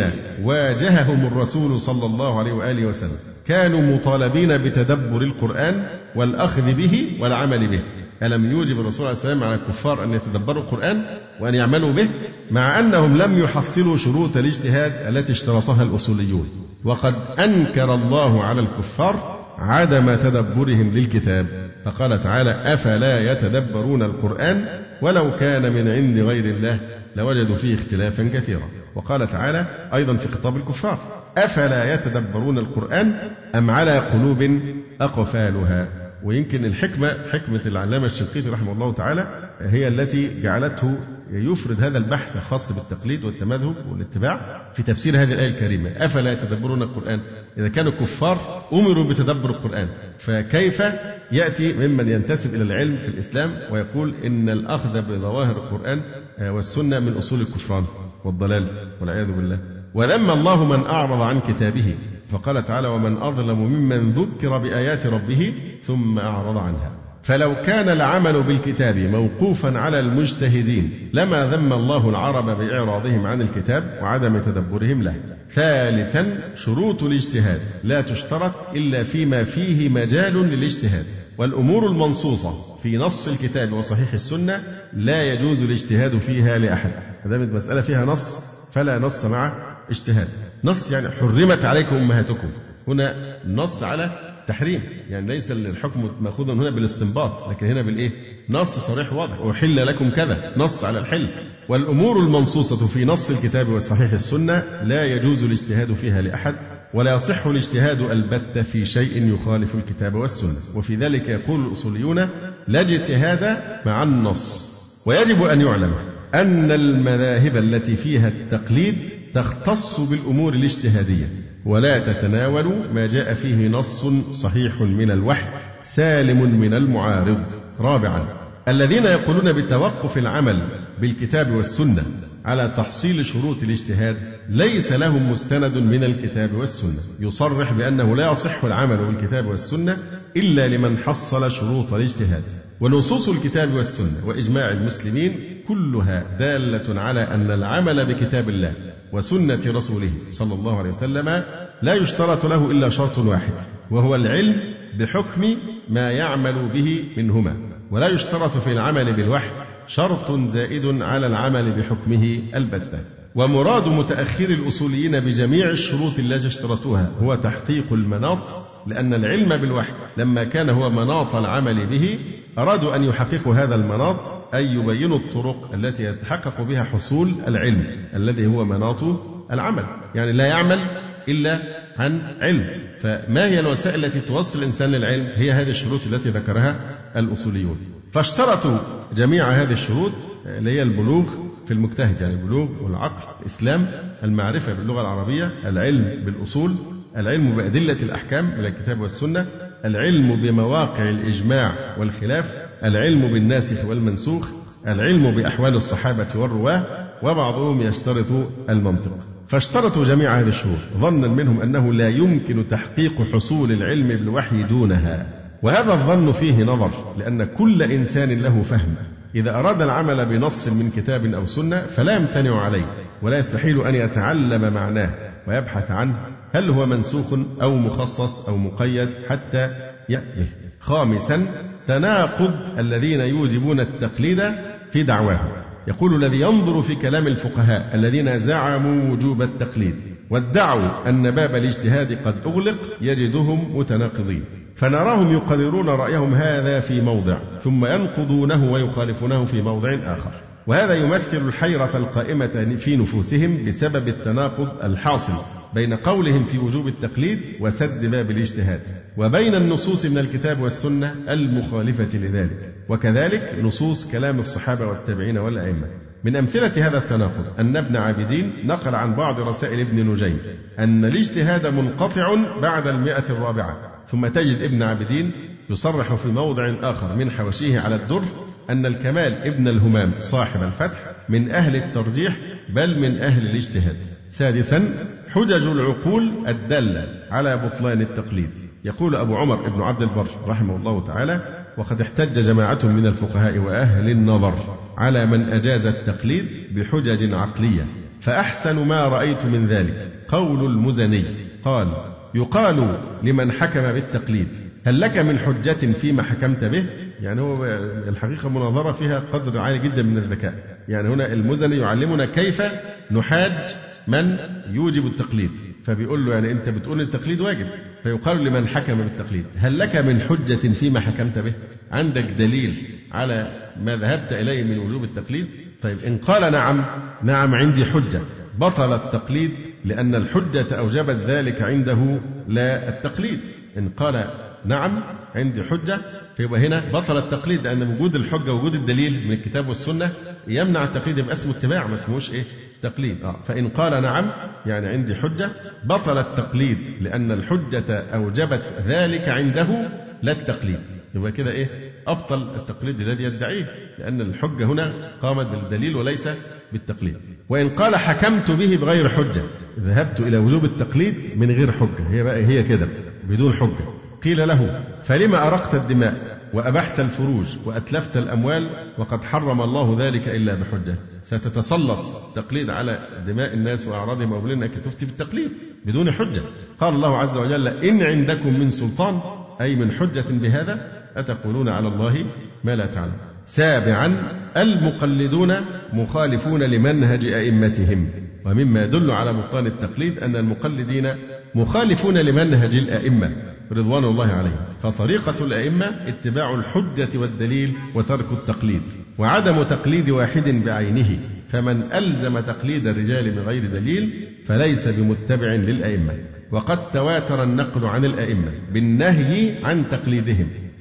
واجههم الرسول صلى الله عليه وآله وسلم كانوا مطالبين بتدبر القرآن والأخذ به والعمل به. ألم يوجب الرسول عليه السلام على الكفار أن يتدبروا القرآن وأن يعملوا به، مع أنهم لم يحصلوا شروط الاجتهاد التي اشترطها الأصوليون؟ وقد أنكر الله على الكفار عدم تدبرهم للكتاب، فقال تعالى: أفلا يتدبرون القرآن ولو كان من عند غير الله لوجدوا فيه اختلافا كثيرا. وقال تعالى أيضا في خطاب الكفار: أفلا يتدبرون القرآن أم على قلوب أقفالها. ويمكن الحكمة، حكمة العلامة الشنقيطي رحمه الله تعالى، هي التي جعلته يفرد هذا البحث الخاص بالتقليد والتمذهب والاتباع في تفسير هذه الآية الكريمة: أفلا يتدبرون القرآن. إذا كانوا الكفار أمروا بتدبر القرآن، فكيف يأتي ممن ينتسب إلى العلم في الإسلام ويقول إن الأخذ بظواهر القرآن والسنة من أصول الكفران والضلال والعياذ بالله؟ وذم الله من أعرض عن كتابه، فقال تعالى: ومن أظلم ممن ذكر بآيات ربه ثم أعرض عنها. فلو كان العمل بالكتاب موقوفا على المجتهدين لما ذم الله العرب بإعراضهم عن الكتاب وعدم تدبرهم له. ثالثا، شروط الاجتهاد لا تشترط إلا فيما فيه مجال للاجتهاد، والأمور المنصوصة في نص الكتاب وصحيح السنة لا يجوز الاجتهاد فيها لأحد. هذا من مسألة فيها نص فلا نص مع اجتهاد. نص يعني حرمت عليكم أمهاتكم، هنا نص على تحريم، يعني ليس الحكم مأخوذا هنا بالاستنباط، لكن هنا بالإيه؟ نص صريح واضح: أحل لكم كذا، نص على الحل. والأمور المنصوصة في نص الكتاب وصحيح السنة لا يجوز الاجتهاد فيها لأحد، ولا يصح الاجتهاد البتة في شيء يخالف الكتاب والسنة. وفي ذلك يقول الأصوليون: لا اجتهاد مع النص. ويجب أن يعلم أن المذاهب التي فيها التقليد تختص بالأمور الاجتهادية ولا تتناول ما جاء فيه نص صحيح من الوحي سالم من المعارض. رابعا، الذين يقولون بتوقف العمل بالكتاب والسنة على تحصيل شروط الاجتهاد ليس لهم مستند من الكتاب والسنة يصرح بأنه لا يصح العمل بالكتاب والسنة إلا لمن حصل شروط الاجتهاد. ونصوص الكتاب والسنة وإجماع المسلمين كلها دالة على أن العمل بكتاب الله وسنة رسوله صلى الله عليه وسلم لا يشترط له إلا شرط واحد، وهو العلم بحكم ما يعمل به منهما، ولا يشترط في العمل بالوحي شرط زائد على العمل بحكمه البتة. ومراد متأخر الأصوليين بجميع الشروط التي اشترطوها هو تحقيق المناط، لأن العلم بالوحي لما كان هو مناط العمل به أرادوا أن يحققوا هذا المناط، أي يبينوا الطرق التي يتحقق بها حصول العلم الذي هو مناط العمل، يعني لا يعمل إلا عن علم. فما هي الوسائل التي توصل الإنسان للعلم؟ هي هذه الشروط التي ذكرها الأصوليون. فاشترطوا جميع هذه الشروط اللي هي البلوغ في المجتهد، يعني البلوغ والعقل، الإسلام، المعرفة باللغة العربية، العلم بالأصول، العلم بأدلة الأحكام من الكتاب والسنة، العلم بمواقع الإجماع والخلاف، العلم بالناسخ والمنسوخ، العلم بأحوال الصحابة والرواه، وبعضهم يشترط المنطق. فاشترطوا جميع هذه الشروط ظنا منهم أنه لا يمكن تحقيق حصول العلم بالوحي دونها، وهذا الظن فيه نظر، لأن كل إنسان له فهم إذا أراد العمل بنص من كتاب أو سنة فلا يمتنع عليه ولا يستحيل أن يتعلم معناه ويبحث عنه هل هو منسوخ أو مخصص أو مقيد حتى يأتيه. خامسا، تناقض الذين يوجبون التقليد في دعواهم. يقول الذي ينظر في كلام الفقهاء الذين زعموا وجوب التقليد وادعوا أن باب الاجتهاد قد أغلق يجدهم متناقضين، فنراهم يقررون رأيهم هذا في موضع ثم ينقضونه ويخالفونه في موضع آخر، وهذا يمثل الحيرة القائمة في نفوسهم بسبب التناقض الحاصل بين قولهم في وجوب التقليد وسد باب الاجتهاد وبين النصوص من الكتاب والسنة المخالفة لذلك، وكذلك نصوص كلام الصحابة والتابعين والأئمة. من أمثلة هذا التناقض أن ابن عابدين نقل عن بعض رسائل ابن نجيم أن الاجتهاد منقطع بعد 104، ثم تجد ابن عابدين يصرح في موضع آخر من حواشيه على الدر أن الكمال ابن الهمام صاحب الفتح من أهل الترجيح بل من أهل الاجتهاد. سادسا، حجج العقول الدالة على بطلان التقليد. يقول أبو عمر ابن عبد البر رحمه الله تعالى: وقد احتج جماعة من الفقهاء وأهل النظر على من أجاز التقليد بحجج عقلية، فأحسن ما رأيت من ذلك قول المزني قال: يقال لمن حكم بالتقليد: هل لك من حجة فيما حكمت به؟ يعني هو الحقيقة مناظرة فيها قدر عالي جدا من الذكاء. يعني هنا المزني يعلمنا كيف نحاج من يوجب التقليد، فبيقول له يعني أنت بتقول التقليد واجب، فيقال لمن حكم بالتقليد: هل لك من حجة فيما حكمت به؟ عندك دليل على ما ذهبت إليه من وجوب التقليد؟ طيب إن قال نعم عندي حجة، بطل التقليد لأن الحجة أوجبت ذلك عنده لا التقليد. إن قال نعم عندي حجة فيبقى هنا بطل التقليد، لأن وجود الحجة وجود الدليل من الكتاب والسنة يمنع التقليد، يبقى اسمه اتباع ما اسمهوش تقليد. فإن قال نعم يعني عندي حجة بطل التقليد لأن الحجة أوجبت ذلك عنده لا التقليد، يبقى كده أبطل التقليد الذي يدعيه، لأن الحجة هنا قامت بالدليل وليس بالتقليد. وإن قال حكمت به بغير حجة، ذهبت إلى وجوب التقليد من غير حجة، هي كده بدون حجة، قيل له: فلما أرقت الدماء وأبحت الفروج وأتلفت الأموال وقد حرم الله ذلك إلا بحجة؟ ستتسلط التقليد على دماء الناس وأعراضهم وأولين أنك تفتي بالتقليد بدون حجة. قال الله عز وجل: إن عندكم من سلطان، أي من حجة بهذا، أتقولون على الله ما لا تعلم. سابعا، المقلدون مخالفون لمنهج أئمتهم. ومما يدل على بطلان التقليد أن المقلدين مخالفون لمنهج الأئمة رضوان الله عليهم، فطريقة الأئمة اتباع الحجة والدليل وترك التقليد، وعدم تقليد واحد بعينه، فمن ألزم تقليد الرجال بغير دليل فليس بمتبع للأئمة. وقد تواتر النقل عن الأئمة بالنهي عن تقليدهم،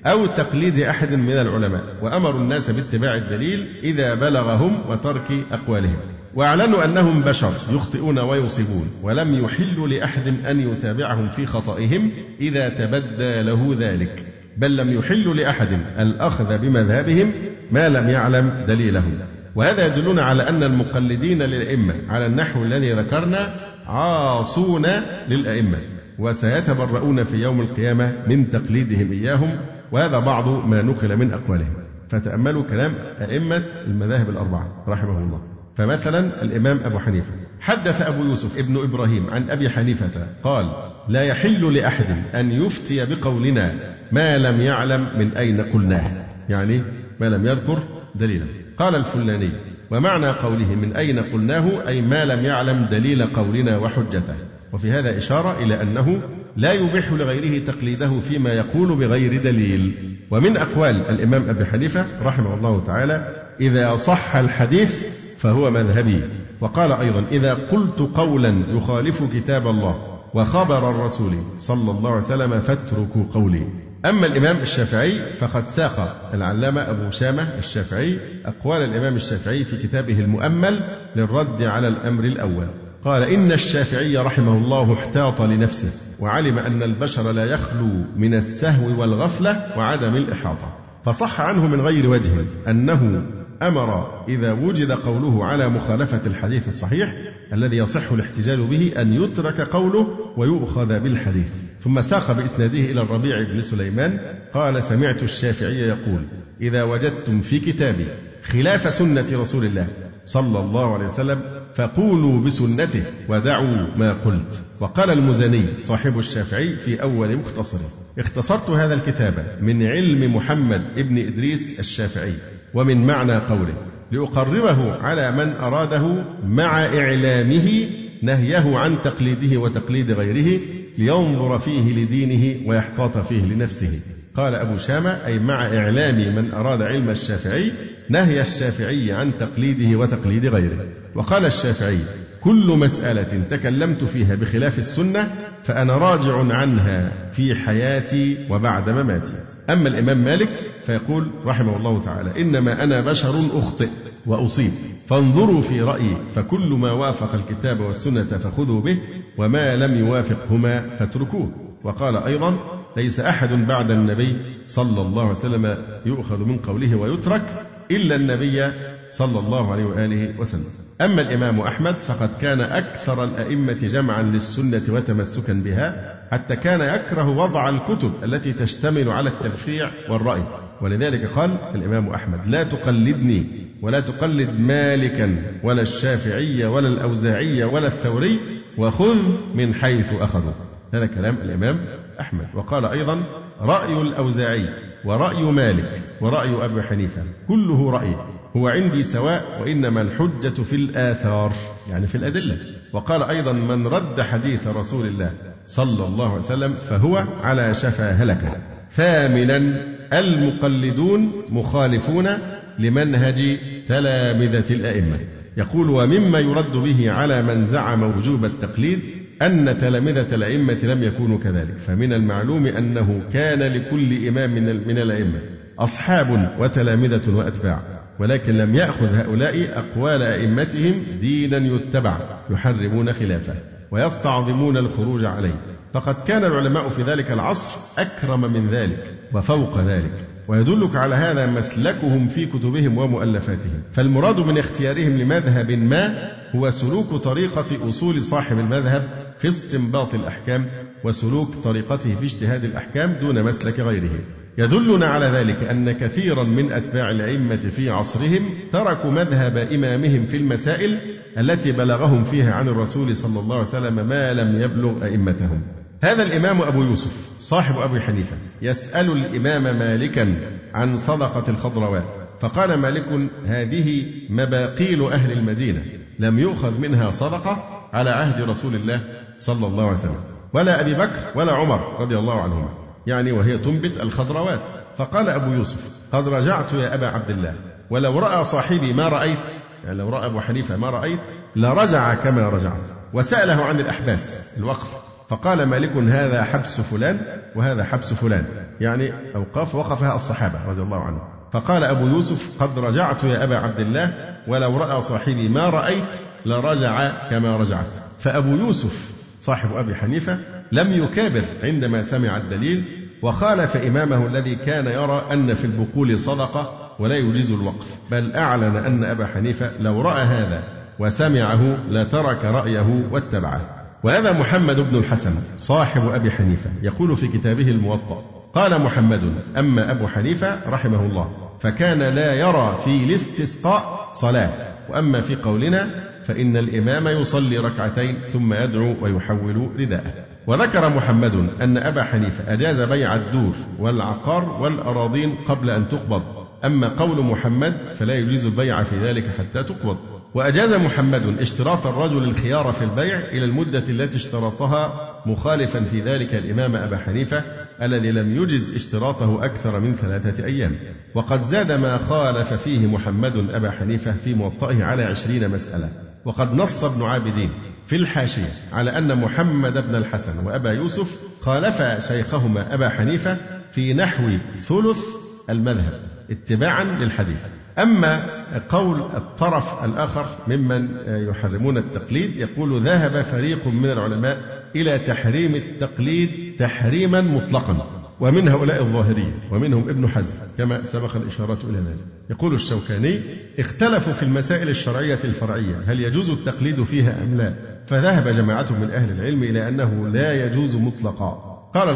أو تقليد أحد من العلماء، وأمروا الناس باتباع الدليل إذا بلغهم وترك أقوالهم، وأعلنوا أنهم بشر يخطئون ويصيبون، ولم يحلوا لأحد أن يتابعهم في خطئهم إذا تبدى له ذلك، بل لم يحلوا لأحد الأخذ بمذهبهم ما لم يعلم دليلهم. وهذا يدلنا على أن المقلدين للأئمة على النحو الذي ذكرنا عاصون للأئمة، وسيتبرؤون في يوم القيامة من تقليدهم إياهم، وهذا بعض ما نقل من أقوالهم. فتأملوا كلام أئمة المذاهب الأربعة رحمه الله. فمثلا الإمام أبو حنيفة حدث أبو يوسف ابن إبراهيم عن أبي حنيفة قال: لا يحل لأحد أن يفتي بقولنا ما لم يعلم من أين قلناه، يعني ما لم يذكر دليلا. قال الفلاني: ومعنى قوله من أين قلناه أي ما لم يعلم دليل قولنا وحجته. وفي هذا إشارة إلى أنه لا يبيح لغيره تقليده فيما يقول بغير دليل. ومن أقوال الإمام أبي حنيفة رحمه الله تعالى: إذا صح الحديث فهو مذهبي. وقال أيضا: إذا قلت قولا يخالف كتاب الله وخبر الرسول صلى الله عليه وسلم فاتركوا قولي. أما الإمام الشافعي فقد ساق العلامة أبو شامة الشافعي أقوال الإمام الشافعي في كتابه المؤمل للرد على الأمر الأول. قال: إن الشافعي رحمه الله احتاط لنفسه وعلم أن البشر لا يخلو من السهو والغفلة وعدم الإحاطة، فصح عنه من غير وجه أنه أمر إذا وجد قوله على مخالفة الحديث الصحيح الذي يصح الاحتجاج به أن يترك قوله ويؤخذ بالحديث. ثم ساق بإسناده إلى الربيع بن سليمان قال: سمعت الشافعي يقول: إذا وجدتم في كتابي خلاف سنة رسول الله صلى الله عليه وسلم فقولوا بسنته ودعوا ما قلت. وقال المزني صاحب الشافعي في أول مختصره: اختصرت هذا الكتاب من علم محمد ابن إدريس الشافعي ومن معنى قوله لأقربه على من أراده مع إعلامه نهيه عن تقليده وتقليد غيره لينظر فيه لدينه ويحتاط فيه لنفسه. قال أبو شامة: أي مع إعلام من أراد علم الشافعي نهي الشافعي عن تقليده وتقليد غيره. وقال الشافعي: كل مسألة تكلمت فيها بخلاف السنة فأنا راجع عنها في حياتي وبعد مماتي. أما الإمام مالك فيقول رحمه الله تعالى: إنما أنا بشر أخطئ وأصيب، فانظروا في رأيي، فكل ما وافق الكتاب والسنة فخذوا به، وما لم يوافقهما فاتركوه. وقال أيضا: ليس أحد بعد النبي صلى الله عليه وسلم يؤخذ من قوله ويترك إلا النبي صلى الله عليه وآله وسلم. أما الإمام أحمد فقد كان أكثر الأئمة جمعا للسنة وتمسكا بها، حتى كان يكره وضع الكتب التي تشتمل على التفريع والرأي. ولذلك قال الإمام أحمد: لا تقلدني ولا تقلد مالكا ولا الشافعي ولا الأوزاعي ولا الثوري، وخذ من حيث أخذوا. هذا كلام الإمام أحمد. وقال أيضا: رأي الأوزاعي ورأي مالك ورأي أبي حنيفة كله رأي، هو عندي سواء، وإنما الحجة في الآثار، يعني في الأدلة. وقال أيضا: من رد حديث رسول الله صلى الله عليه وسلم فهو على شفا هلكة. ثامنا: المقلدون مخالفون لمنهج تلامذة الأئمة. يقول: ومما يرد به على من زعم وجوب التقليد أن تلامذة الأئمة لم يكونوا كذلك، فمن المعلوم أنه كان لكل إمام من الأئمة أصحاب وتلامذة وأتباع، ولكن لم يأخذ هؤلاء أقوال أئمتهم دينا يتبع، يحرمون خلافه ويستعظمون الخروج عليه. فقد كان العلماء في ذلك العصر أكرم من ذلك وفوق ذلك، ويدلك على هذا مسلكهم في كتبهم ومؤلفاتهم. فالمراد من اختيارهم لمذهب ما هو سلوك طريقة أصول صاحب المذهب في استنباط الأحكام، وسلوك طريقته في اجتهاد الأحكام دون مسلك غيره. يدلنا على ذلك أن كثيرا من أتباع الأئمة في عصرهم تركوا مذهب إمامهم في المسائل التي بلغهم فيها عن الرسول صلى الله عليه وسلم ما لم يبلغ أئمتهم. هذا الإمام أبو يوسف صاحب أبي حنيفة يسأل الإمام مالكا عن صدقة الخضروات، فقال مالك: هذه مباقيل أهل المدينة، لم يؤخذ منها صدقة على عهد رسول الله صلى الله عليه وسلم، ولا أبي بكر ولا عمر رضي الله عنهما، يعني وهي تنبت الخضروات. فقال أبو يوسف: قد رجعت يا أبا عبد الله، ولو رأى صاحبي ما رأيت، يعني لو رأى أبو حنيفة ما رأيت لرجع كما رجعت. وسأله عن الأحباس الوقف، فقال مالك هذا حبس فلان وهذا حبس فلان، يعني أوقاف وقفها الصحابة رضي الله عنهم. فقال أبو يوسف قد رجعت يا أبا عبد الله، ولو رأى صاحبي ما رأيت لرجع كما رجعت. فأبو يوسف صاحب أبي حنيفة لم يكابر عندما سمع الدليل، وخالف إمامه الذي كان يرى أن في البقول صدقة ولا يجيز الوقف، بل أعلن أن أبا حنيفة لو رأى هذا وسمعه لترك رأيه واتبعه. وهذا محمد بن الحسن صاحب أبي حنيفة يقول في كتابه الموطأ: قال محمد: أما أبو حنيفة رحمه الله فكان لا يرى في الاستسقاء صلاة، وأما في قولنا فإن الإمام يصلي ركعتين ثم يدعو ويحول رداءه. وذكر محمد أن أبا حنيفة أجاز بيع الدور والعقار والأراضين قبل أن تقبض، أما قول محمد فلا يجيز البيع في ذلك حتى تقبض. وأجاز محمد اشتراط الرجل الخيار في البيع إلى المدة التي اشترطها، مخالفا في ذلك الإمام أبا حنيفة الذي لم يجز اشتراطه أكثر من 3 أيام. وقد زاد ما خالف فيه محمد أبا حنيفة في موطئه على 20 مسألة. وقد نص ابن عابدين في الحاشية على أن محمد بن الحسن وأبا يوسف خالفا شيخهما أبا حنيفة في نحو ثلث المذهب اتباعا للحديث. أما قول الطرف الآخر ممن يحرمون التقليد، يقول: ذهب فريق من العلماء إلى تحريم التقليد تحريما مطلقا، ومن هؤلاء الظاهرية ومنهم ابن حزم كما سبق الإشارة إلى ذلك. يقول الشوكاني: اختلفوا في المسائل الشرعية الفرعية هل يجوز التقليد فيها أم لا، فذهب جماعة من أهل العلم إلى أنه لا يجوز مطلقا. قال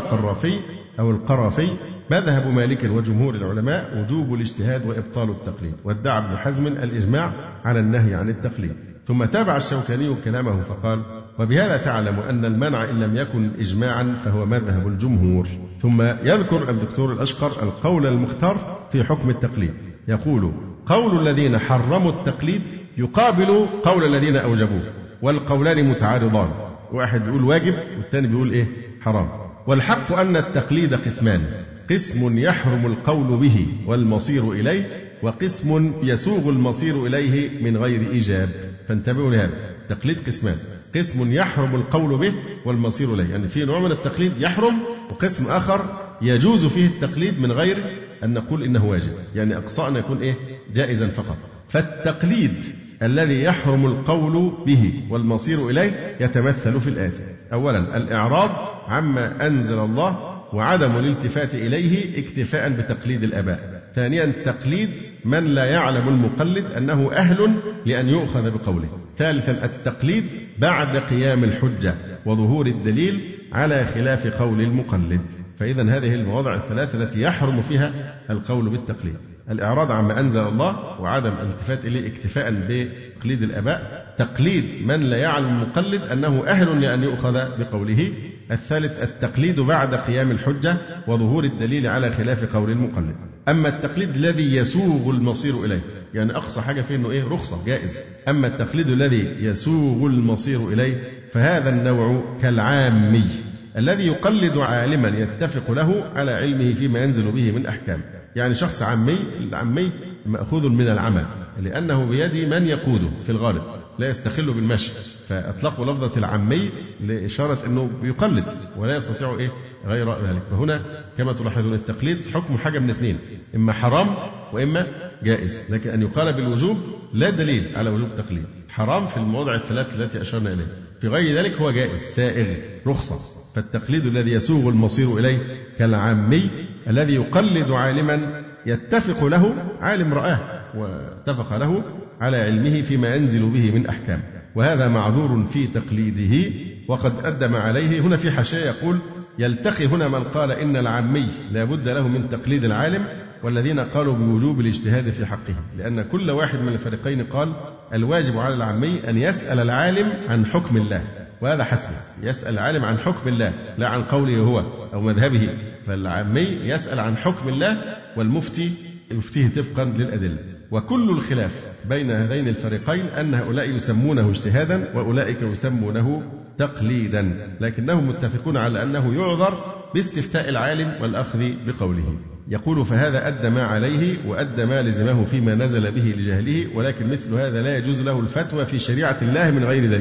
القرافي: مذهب مالك وجمهور العلماء وجوب الاجتهاد وإبطال التقليد، وادعى ابن حزم الإجماع على النهي عن التقليد. ثم تابع الشوكاني كلامه فقال: وبهذا تعلم أن المنع إن لم يكن إجماعا فهو مذهب الجمهور. ثم يذكر الدكتور الأشقر القول المختار في حكم التقليد، يقول: قول الذين حرموا التقليد يقابل قول الذين أوجبوه، والقولان متعارضان، واحد بيقول واجب والثاني بيقول حرام. والحق أن التقليد قسمان: قسم يحرم القول به والمصير إليه، وقسم يسوغ المصير إليه من غير إيجاب. فانتبهوا لهذا، التقليد قسمان: قسم يحرم القول به والمصير إليه، يعني في نوع من التقليد يحرم، وقسم آخر يجوز فيه التقليد من غير أن نقول إنه واجب، يعني أقصى أن يكون جائزا فقط. فالتقليد الذي يحرم القول به والمصير إليه يتمثل في الآتي: أولا الإعراض عما أنزل الله وعدم الالتفات إليه اكتفاء بتقليد الآباء. ثانيا تقليد من لا يعلم المقلد أنه أهل لأن يؤخذ بقوله. ثالثا التقليد بعد قيام الحجة وظهور الدليل على خلاف قول المقلد. فإذا هذه المواضع الثلاث التي يحرم فيها القول بالتقليد: الإعراض عما أنزل الله وعدم الالتفات إليه اكتفاء بتقليد الآباء، تقليد من لا يعلم المقلد أنه أهل لأن يؤخذ بقوله. الثالث التقليد بعد قيام الحجة وظهور الدليل على خلاف قول المقلد. أما التقليد الذي يسوغ المصير إليه، يعني أقصى حاجة فيه إنه رخصة جائز. أما التقليد الذي يسوغ المصير إليه فهذا النوع كالعامي الذي يقلد عالما يتفق له على علمه فيما ينزل به من أحكام. يعني شخص عامي، العامي مأخوذ من العمى لأنه بيد من يقوده في الغالب، لا يستقل بالمشي، فأطلقوا لفظة العامي لإشارة أنه بيقلد ولا يستطيع غير ذلك. فهنا كما تلاحظون التقليد حكم حاجة من اثنين: إما حرام وإما جائز، لكن أن يقال بالوجوب لا دليل على وجوب التقليد. حرام في المواضع الثلاث التي أشرنا إليه، في غير ذلك هو جائز سائغ رخصة. فالتقليد الذي يسوغ المصير إليه كالعامي الذي يقلد عالما يتفق له، عالم رآه واتفق له على علمه فيما ينزل به من أحكام، وهذا معذور في تقليده وقد أدم عليه. هنا في حاشية يقول: يلتقي هنا من قال إن العامي لا بد له من تقليد العالم، والذين قالوا بوجوب الاجتهاد في حقه، لأن كل واحد من الفريقين قال الواجب على العامي أن يسأل العالم عن حكم الله، وهذا حسبه، يسأل العالم عن حكم الله لا عن قوله هو أو مذهبه. فالعامي يسأل عن حكم الله، والمفتي يفتيه طبقا للأدلة. وكل الخلاف بين هذين الفريقين أن هؤلاء يسمونه اجتهادا وأولئك يسمونه تقليدا، لكنهم متفقون على أنه يعذر باستفتاء العالم والأخذ بقوله. يقول: فهذا أدى ما عليه وأدى ما لزمه فيما نزل به لجهله، ولكن مثل هذا لا يجوز له الفتوى في شريعة الله من غير دليل.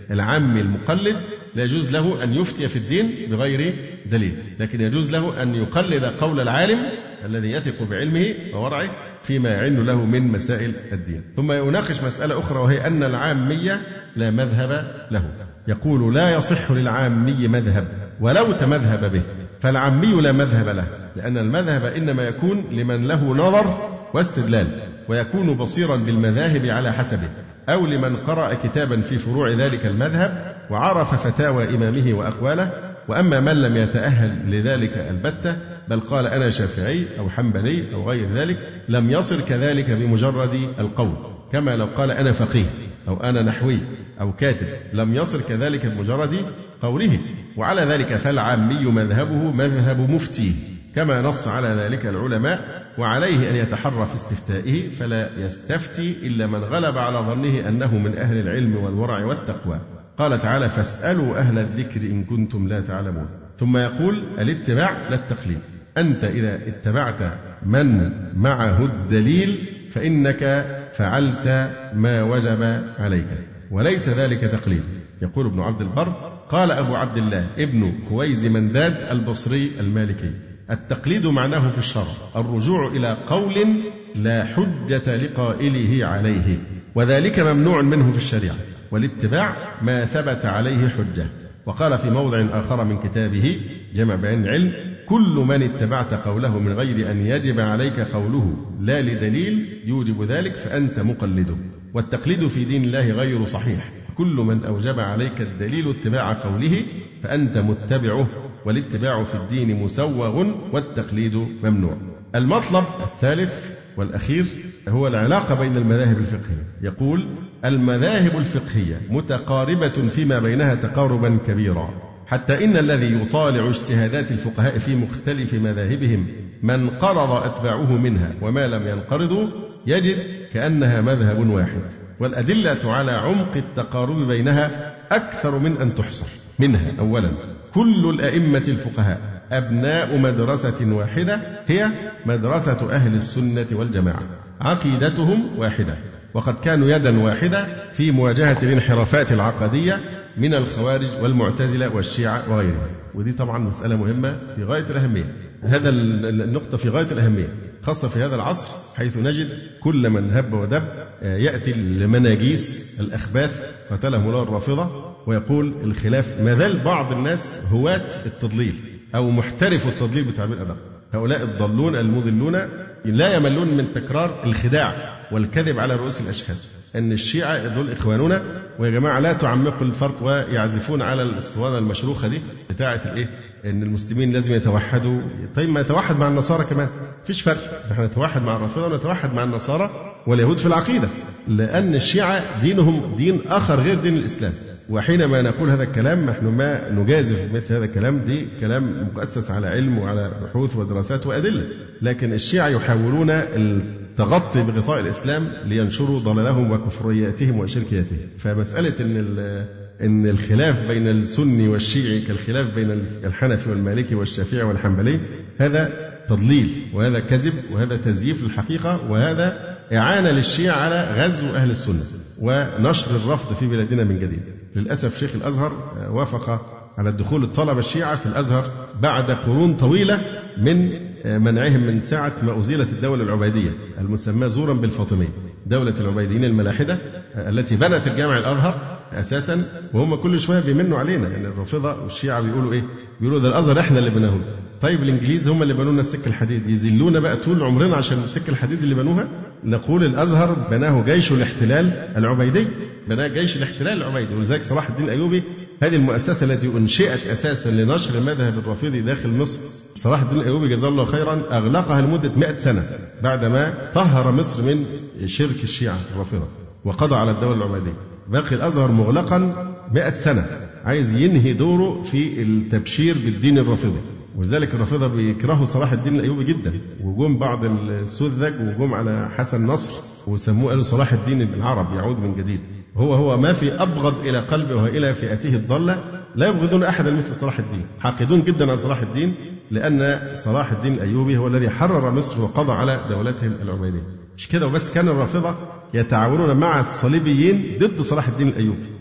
العامي المقلد لا يجوز له أن يفتي في الدين بغير دليل، لكن يجوز له أن يقلد قول العالم الذي يثق بعلمه وورعه فيما يعن له من مسائل الدين. ثم يناقش مسألة أخرى، وهي أن العامية لا مذهب له. يقول: لا يصح للعامي مذهب ولو تمذهب به، فالعامي لا مذهب له، لأن المذهب إنما يكون لمن له نظر واستدلال، ويكون بصيرا بالمذاهب على حسبه، أو لمن قرأ كتابا في فروع ذلك المذهب وعرف فتاوى إمامه وأقواله. وأما من لم يتأهل لذلك البتة، بل قال أنا شافعي أو حنبلي أو غير ذلك، لم يصل كذلك بمجرد القول، كما لو قال أنا فقيه أو أنا نحوي أو كاتب، لم يصل كذلك بمجرد قوله. وعلى ذلك فالعامي مذهبه مذهب مفتيه، كما نص على ذلك العلماء، وعليه أن يتحرى في استفتائه، فلا يستفتي إلا من غلب على ظنه أنه من أهل العلم والورع والتقوى. قال تعالى: فاسألوا أهل الذكر إن كنتم لا تعلمون. ثم يقول: الاتباع لا التقليد. أنت إذا اتبعت من معه الدليل فإنك فعلت ما وجب عليك، وليس ذلك تقليد. يقول ابن عبد البر: قال أبو عبد الله ابن خويز منداد البصري المالكي: التقليد معناه في الشرع الرجوع إلى قول لا حجة لقائله عليه، وذلك ممنوع منه في الشريعة، والاتباع ما ثبت عليه حجة. وقال في موضع آخر من كتابه جمع بيان العلم: كل من اتبعت قوله من غير أن يجب عليك قوله لا لدليل يوجب ذلك فأنت مقلده، والتقليد في دين الله غير صحيح. كل من أوجب عليك الدليل اتباع قوله فأنت متبعه، والاتباع في الدين مسوغ والتقليد ممنوع. المطلب الثالث والأخير هو العلاقة بين المذاهب الفقهية. يقول: المذاهب الفقهية متقاربة فيما بينها تقاربا كبيرا، حتى إن الذي يطالع اجتهادات الفقهاء في مختلف مذاهبهم ما انقرض أتباعه منها، وما لم ينقرضوا يجد كأنها مذهب واحد. والأدلة على عمق التقارب بينها أكثر من أن تحصر. منها: أولا، كل الأئمة الفقهاء أبناء مدرسة واحدة، هي مدرسة أهل السنة والجماعة، عقيدتهم واحدة، وقد كانوا يدا واحدة في مواجهة الانحرافات العقدية من الخوارج والمعتزلة والشيعة وغيرهم. ودي طبعا مسألة مهمة في غاية الأهمية. هذا النقطة في غاية الأهمية، خاصة في هذا العصر، حيث نجد كل من هب ودب يأتي المناجيس الأخباث قتلهم الله الرافضة ويقول الخلاف. ما زال بعض الناس هواة التضليل أو محترف التضليل بتعبير أدق. هؤلاء الضالون المضلون لا يملون من تكرار الخداع والكذب على رؤوس الأشهاد، أن الشيعة دول إخواننا، ويا جماعة لا تعمقوا الفرق، ويعزفون على الأسطوانة المشروخة دي بتاعة الإيه؟ أن المسلمين لازم يتوحدوا. طيب ما يتوحد مع النصارى كمان، فيش فرق، نحن نتوحد مع الرافضة ونتوحد مع النصارى واليهود في العقيدة، لأن الشيعة دينهم دين آخر غير دين الإسلام. وحينما نقول هذا الكلام نحن ما نجازف مثل هذا الكلام، دي كلام مؤسس على علم وعلى بحوث ودراسات وأدلة، لكن الشيعة يحاولون التغطي بغطاء الإسلام لينشروا ضلالهم وكفرياتهم وشركياتهم. فمسألة إن الخلاف بين السني والشيعي كالخلاف بين الحنفي والمالكي والشافعي والحنبلي، هذا تضليل، وهذا كذب، وهذا تزييف للحقيقة، وهذا إعانة للشيعة على غزو أهل السنة ونشر الرفض في بلادنا من جديد. للأسف شيخ الأزهر وافق على الدخول الطلبة الشيعة في الأزهر بعد قرون طويلة من منعهم من ساعة ما أزيلت الدولة العبيدية المسماة زورا بالفاطمية، دولة العبيديين الملاحدة التي بنت الجامع الأزهر أساسا، وهم كل شوية بيمنوا علينا. يعني الرافضة والشيعة بيقولوا إيه؟ بيقولوا ده الأزهر إحنا اللي بناه. طيب الإنجليز هم اللي بنوا لنا السكة الحديد، يذلونا بقى طول عمرنا عشان السكة الحديد اللي بنوها؟ نقول الأزهر بناه جيش الاحتلال العبيدي، بناه جيش الاحتلال العبيدي. ولذلك صلاح الدين الأيوبي، هذه المؤسسة التي أنشئت أساسا لنشر المذهب الرافضي داخل مصر، صلاح الدين الأيوبي جزاه الله خيرا أغلقها لمدة 100 سنة بعدما طهر مصر من شرك الشيعة الرافضة وقضى على الدولة العبيدية. باقي الأزهر مغلقا 100 سنة، عايز ينهي دوره في التبشير بالدين الرافضي. ولذلك الرافضة بيكرهوا صلاح الدين الأيوبي جدا، وجم بعض السذج وجم على حسن نصر وسموه قالوا صلاح الدين العرب يعود من جديد. هو ما في أبغض إلى قلبه وإلى فئته الضالة، لا يبغضون أحدا مثل صلاح الدين، حاقدون جدا عن صلاح الدين، لأن صلاح الدين الأيوبي هو الذي حرر مصر وقضى على دولته العبيدية. مش كده وبس، كان الرافضة يتعاونون مع الصليبيين ضد صلاح الدين الأيوبي،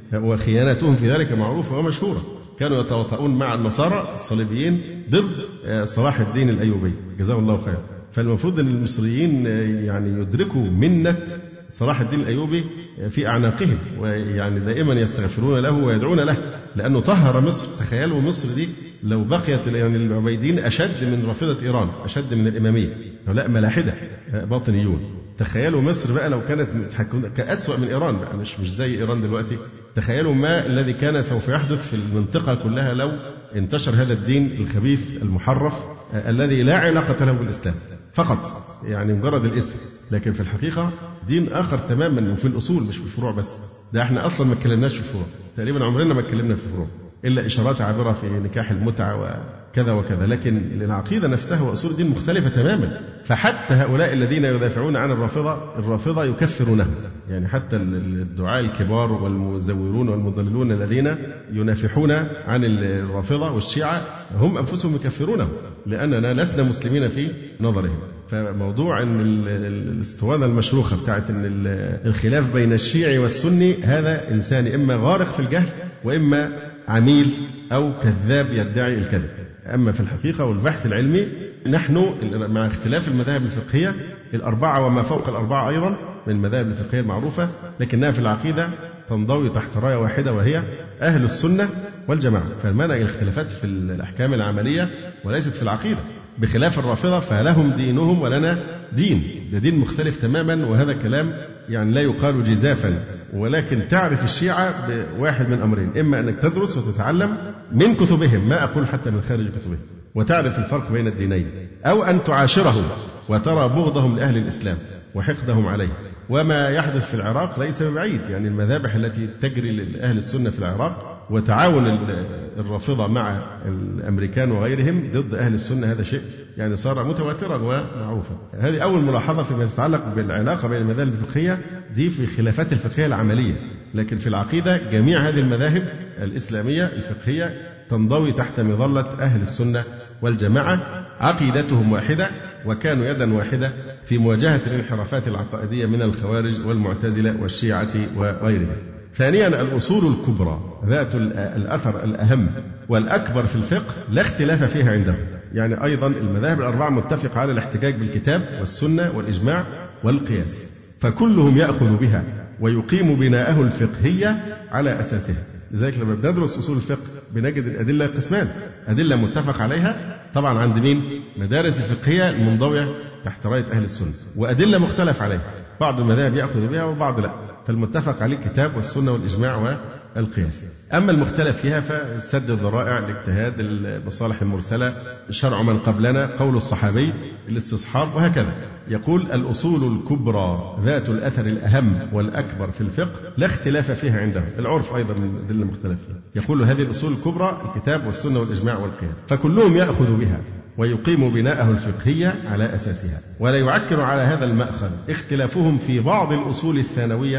وخيانتهم في ذلك معروفة ومشهورة. كانوا يتواطؤون مع النصارى الصليبيين ضد صلاح الدين الأيوبي جزاه الله خير. فالمفروض أن المصريين يعني يدركوا منة صلاح الدين الأيوبي في أعناقهم، ويعني دائما يستغفرون له ويدعون له، لأنه طهر مصر. تخيلوا مصر دي لو بقيت يعني العبيدين أشد من رافضة إيران، أشد من الإمامية، لا ملاحدة باطنيون. تخيلوا مصر بقى لو كانت كأسوأ من إيران بقى، مش زي إيران دلوقتي. تخيلوا ما الذي كان سوف يحدث في المنطقة كلها لو انتشر هذا الدين الخبيث المحرف الذي لا علاقة له بالإسلام، فقط يعني مجرد الاسم، لكن في الحقيقة دين آخر تماما، وفي الأصول مش في الفروع بس. ده احنا أصلا ما اتكلمناش في الفروع، تقريبا عمرنا ما اتكلمنا في الفروع إلا إشارات عابرة في نكاح المتعة وكذا وكذا، لكن العقيدة نفسها وأصول الدين مختلفة تماما. فحتى هؤلاء الذين يدافعون عن الرافضة يكفرونهم، يعني حتى الدعاة الكبار والمزورون والمضللون الذين ينافحون عن الرافضة والشيعة هم أنفسهم يكفرونهم، لأننا لسنا مسلمين في نظرهم. فموضوع أن الاسطوانة المشروخة بتاعت أن الخلاف بين الشيعي والسني هذا إنسان إما غارق في الجهل وإما عميل أو كذاب يدعي الكذب. أما في الحقيقة والبحث العلمي نحن مع اختلاف المذاهب الفقهية الأربعة وما فوق الأربعة أيضا من المذاهب الفقهية المعروفة، لكنها في العقيدة تنضوي تحت راية واحدة وهي أهل السنة والجماعة. فالمانع الاختلافات في الأحكام العملية وليست في العقيدة، بخلاف الرافضة فلهم دينهم ولنا دين، ده دين مختلف تماما. وهذا كلام يعني لا يقال جزافا، ولكن تعرف الشيعة بواحد من أمرين: إما أنك تدرس وتتعلم من كتبهم، ما أقول حتى من خارج كتبهم، وتعرف الفرق بين الدينين، أو أن تعاشرهم وترى بغضهم لأهل الإسلام وحقدهم عليه. وما يحدث في العراق ليس ببعيد، يعني المذابح التي تجري لأهل السنة في العراق وتعاون الرافضة مع الأمريكان وغيرهم ضد أهل السنة، هذا شيء يعني صار متواترا ومعروفا. هذه أول ملاحظة فيما يتعلق بالعلاقة بين المذاهب الفقهية، دي في خلافات الفقهية العملية. لكن في العقيدة جميع هذه المذاهب الإسلامية الفقهية تنضوي تحت مظلة أهل السنة والجماعة، عقيدتهم واحدة، وكانوا يدا واحدة في مواجهة الانحرافات العقائدية من الخوارج والمعتزلة والشيعة وغيرهم. ثانيا الأصول الكبرى ذات الأثر الأهم والأكبر في الفقه لا اختلاف فيها عندهم. يعني أيضا المذاهب الأربعة متفقة على الاحتجاج بالكتاب والسنة والإجماع والقياس، فكلهم يأخذ بها ويقيم بناءه الفقهية على أساسها. لذلك لما بندرس أصول الفقه بنجد الأدلة قسمان: أدلة متفق عليها طبعا عند مين؟ مدارس الفقهية المنضوية تحت راية أهل السنة، وأدلة مختلف عليها، بعض المذاهب يأخذ بها وبعض لا. فالمتفق عليه الكتاب والسنة والإجماع والقياس. أما المختلف فيها فسد الذرائع، الاجتهاد، المصالح المرسلة، شرع من قبلنا، قول الصحابي، الاستصحاب، وهكذا. يقول الأصول الكبرى ذات الأثر الأهم والأكبر في الفقه لا اختلاف فيها عندهم. العرف أيضا من الأدلة المختلف فيها. يقول هذه الأصول الكبرى الكتاب والسنة والإجماع والقياس، فكلهم يأخذ بها ويقيم بناءه الفقهية على أساسها، ولا يعكر على هذا المأخذ اختلافهم في بعض الأصول الثانوية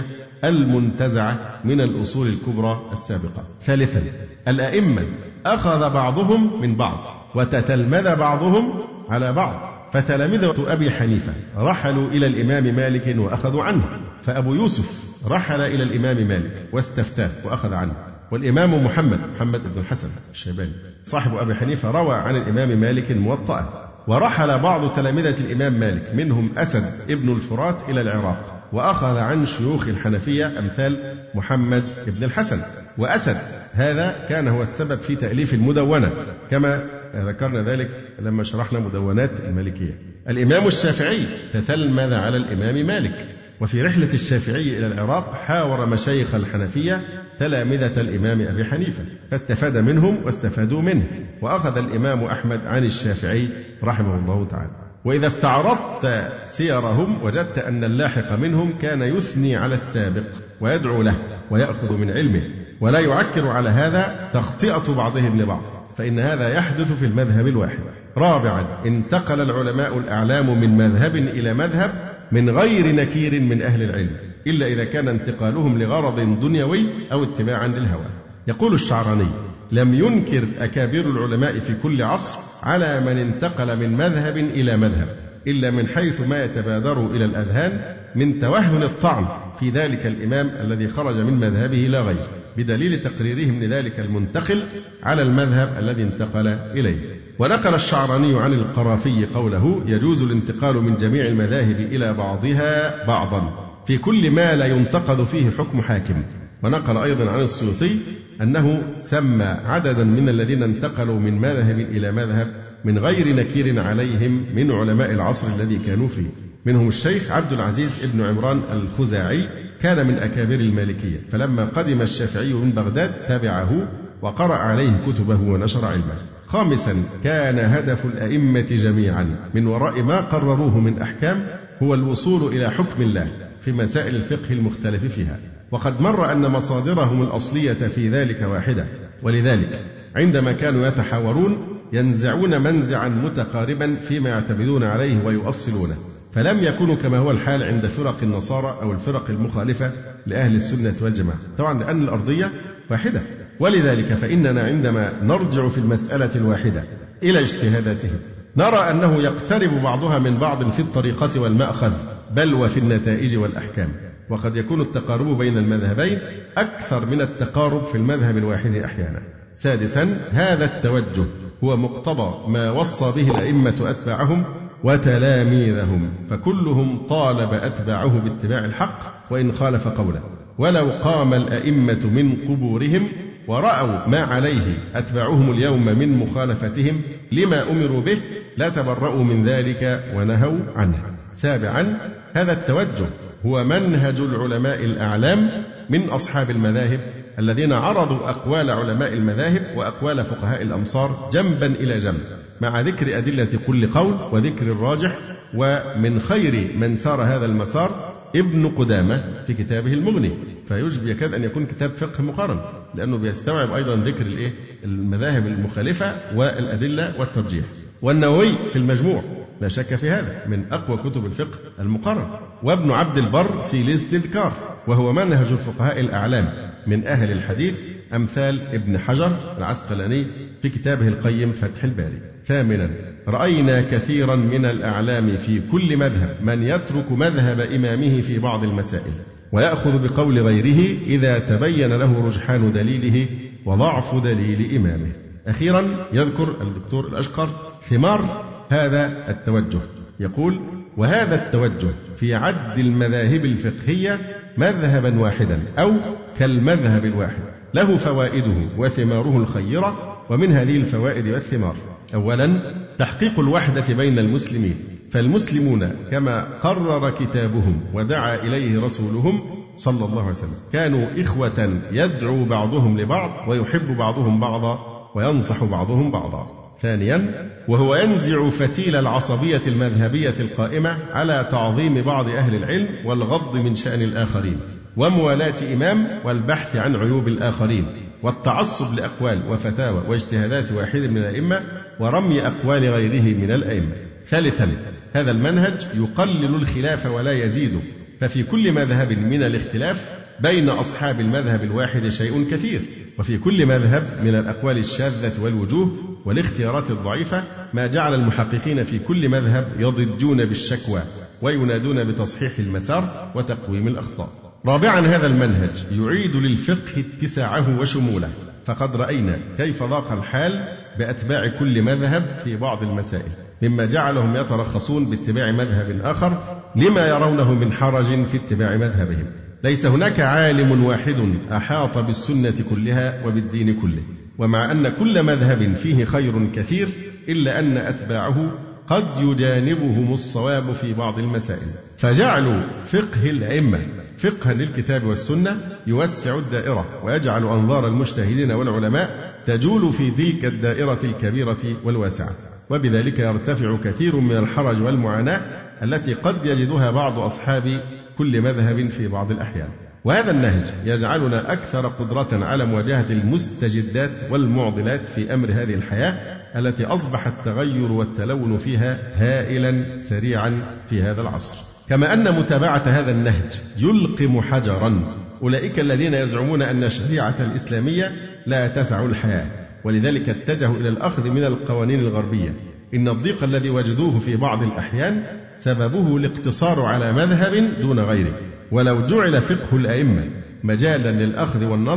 المنتزعة من الأصول الكبرى السابقة. ثالثا الأئمة أخذ بعضهم من بعض وتتلمذ بعضهم على بعض، فتلامذة أبي حنيفة رحلوا إلى الإمام مالك وأخذوا عنه، فأبو يوسف رحل إلى الإمام مالك واستفتاه وأخذ عنه، والإمام محمد بن الحسن الشيباني صاحب أبي حنيفة روى عن الإمام مالك موطأ. ورحل بعض تلامذة الإمام مالك منهم أسد ابن الفرات إلى العراق وأخذ عن شيوخ الحنفية أمثال محمد بن الحسن. وأسد هذا كان هو السبب في تأليف المدونة كما ذكرنا ذلك لما شرحنا مدونات المالكية. الإمام الشافعي تتلمذ على الإمام مالك، وفي رحلة الشافعي إلى العراق حاور مشايخ الحنفية تلامذة الإمام أبي حنيفة فاستفاد منهم واستفادوا منه، وأخذ الإمام أحمد عن الشافعي رحمه الله تعالى. وإذا استعرضت سيرهم وجدت أن اللاحق منهم كان يثني على السابق ويدعو له ويأخذ من علمه، ولا يعكر على هذا تخطئة بعضهم لبعض، فإن هذا يحدث في المذهب الواحد. رابعا انتقل العلماء الأعلام من مذهب إلى مذهب من غير نكير من أهل العلم، إلا إذا كان انتقالهم لغرض دنيوي أو اتباعا للهوى. يقول الشعراني: لم ينكر أكابر العلماء في كل عصر على من انتقل من مذهب إلى مذهب، إلا من حيث ما يتبادر إلى الأذهان من توهن الطعن في ذلك الإمام الذي خرج من مذهبه لا غير، بدليل تقريرهم لذلك المنتقل على المذهب الذي انتقل إليه. ونقل الشعراني عن القرافي قوله: يجوز الانتقال من جميع المذاهب إلى بعضها بعضا في كل ما لا ينتقد فيه حكم حاكم. ونقل أيضا عن السيوطي أنه سمى عددا من الذين انتقلوا من مذهب إلى مذهب من غير نكير عليهم من علماء العصر الذي كانوا فيه. منهم الشيخ عبد العزيز ابن عمران الخزاعي، كان من أكابر المالكية، فلما قدم الشافعي من بغداد تبعه وقرأ عليه كتبه ونشر علمه. خامسا، كان هدف الأئمة جميعا من وراء ما قرروه من أحكام هو الوصول إلى حكم الله في مسائل الفقه المختلف فيها، وقد مر أن مصادرهم الأصلية في ذلك واحدة، ولذلك عندما كانوا يتحاورون ينزعون منزعا متقاربا فيما يعتمدون عليه ويؤصلونه، فلم يكونوا كما هو الحال عند فرق النصارى أو الفرق المخالفة لأهل السنة والجماعة، طبعا لأن الأرضية واحدة. ولذلك فإننا عندما نرجع في المسألة الواحدة إلى اجتهاداتهم نرى أنه يقترب بعضها من بعض في الطريقة والمأخذ، بل وفي النتائج والأحكام، وقد يكون التقارب بين المذهبين أكثر من التقارب في المذهب الواحد أحيانا. سادسا، هذا التوجه هو مقتضى ما وصى به الأئمة أتباعهم وتلاميذهم، فكلهم طالب أتباعه باتباع الحق وإن خالف قوله. ولو قام الأئمة من قبورهم ورأوا ما عليه أتباعهم اليوم من مخالفتهم لما أمروا به لا تبرؤوا من ذلك ونهوا عنه. سابعا، هذا التوجه هو منهج العلماء الأعلام من أصحاب المذاهب الذين عرضوا أقوال علماء المذاهب وأقوال فقهاء الأمصار جنبا إلى جنب مع ذكر أدلة كل قول وذكر الراجح. ومن خير من سار هذا المسار ابن قدامة في كتابه المغني، يكاد أن يكون كتاب فقه مقارن، لأنه بيستوعب أيضا ذكر المذاهب المخالفة والأدلة والترجيح. والنووي في المجموع لا شك في هذا من أقوى كتب الفقه المقارن. وابن عبد البر في الاستذكار، وهو منهج الفقهاء الأعلام من أهل الحديث أمثال ابن حجر العسقلاني في كتابه القيم فتح الباري. ثامنا، رأينا كثيرا من الأعلام في كل مذهب من يترك مذهب إمامه في بعض المسائل ويأخذ بقول غيره إذا تبين له رجحان دليله وضعف دليل إمامه. أخيرا يذكر الدكتور الأشقر ثمار هذا التوجه، يقول: وهذا التوجه في عد المذاهب الفقهية مذهبا واحدا أو كالمذهب الواحد له فوائده وثماره الخيرة. ومن هذه الفوائد والثمار: أولا، تحقيق الوحدة بين المسلمين، فالمسلمون كما قرر كتابهم ودعا إليه رسولهم صلى الله عليه وسلم كانوا إخوة يدعو بعضهم لبعض ويحب بعضهم بعضا وينصح بعضهم بعضا. ثانيا، وهو ينزع فتيل العصبية المذهبية القائمة على تعظيم بعض أهل العلم والغض من شأن الآخرين وموالاة إمام والبحث عن عيوب الآخرين والتعصب لأقوال وفتاوى واجتهادات واحد من الأئمة ورمي أقوال غيره من الأئمة. ثالثا، هذا المنهج يقلل الخلاف ولا يزيده، ففي كل مذهب من الاختلاف بين أصحاب المذهب الواحد شيء كثير، وفي كل مذهب من الأقوال الشاذة والوجوه والاختيارات الضعيفة ما جعل المحققين في كل مذهب يضجون بالشكوى وينادون بتصحيح المسار وتقويم الأخطاء. رابعا، هذا المنهج يعيد للفقه اتساعه وشموله، فقد رأينا كيف ضاق الحال بأتباع كل مذهب في بعض المسائل مما جعلهم يترخصون باتباع مذهب آخر لما يرونه من حرج في اتباع مذهبهم. ليس هناك عالم واحد أحاط بالسنة كلها وبالدين كله، ومع أن كل مذهب فيه خير كثير إلا أن أتباعه قد يجانبهم الصواب في بعض المسائل، فجعلوا فقه الأئمة فقها للكتاب والسنة يوسع الدائرة ويجعل أنظار المجتهدين والعلماء تجول في تلك الدائرة الكبيرة والواسعة، وبذلك يرتفع كثير من الحرج والمعاناة التي قد يجدها بعض أصحاب كل مذهب في بعض الأحيان. وهذا النهج يجعلنا أكثر قدرة على مواجهة المستجدات والمعضلات في أمر هذه الحياة التي أصبح التغير والتلون فيها هائلا سريعا في هذا العصر. كما أن متابعة هذا النهج يلقم حجرا أولئك الذين يزعمون أن الشريعة الإسلامية لا تسع الحياة، ولذلك اتجهوا إلى الأخذ من القوانين الغربية. إن الضيق الذي وجدوه في بعض الأحيان سببه الاقتصار على مذهب دون غيره، ولو جعل فقه الأئمة مجالا للأخذ والنظر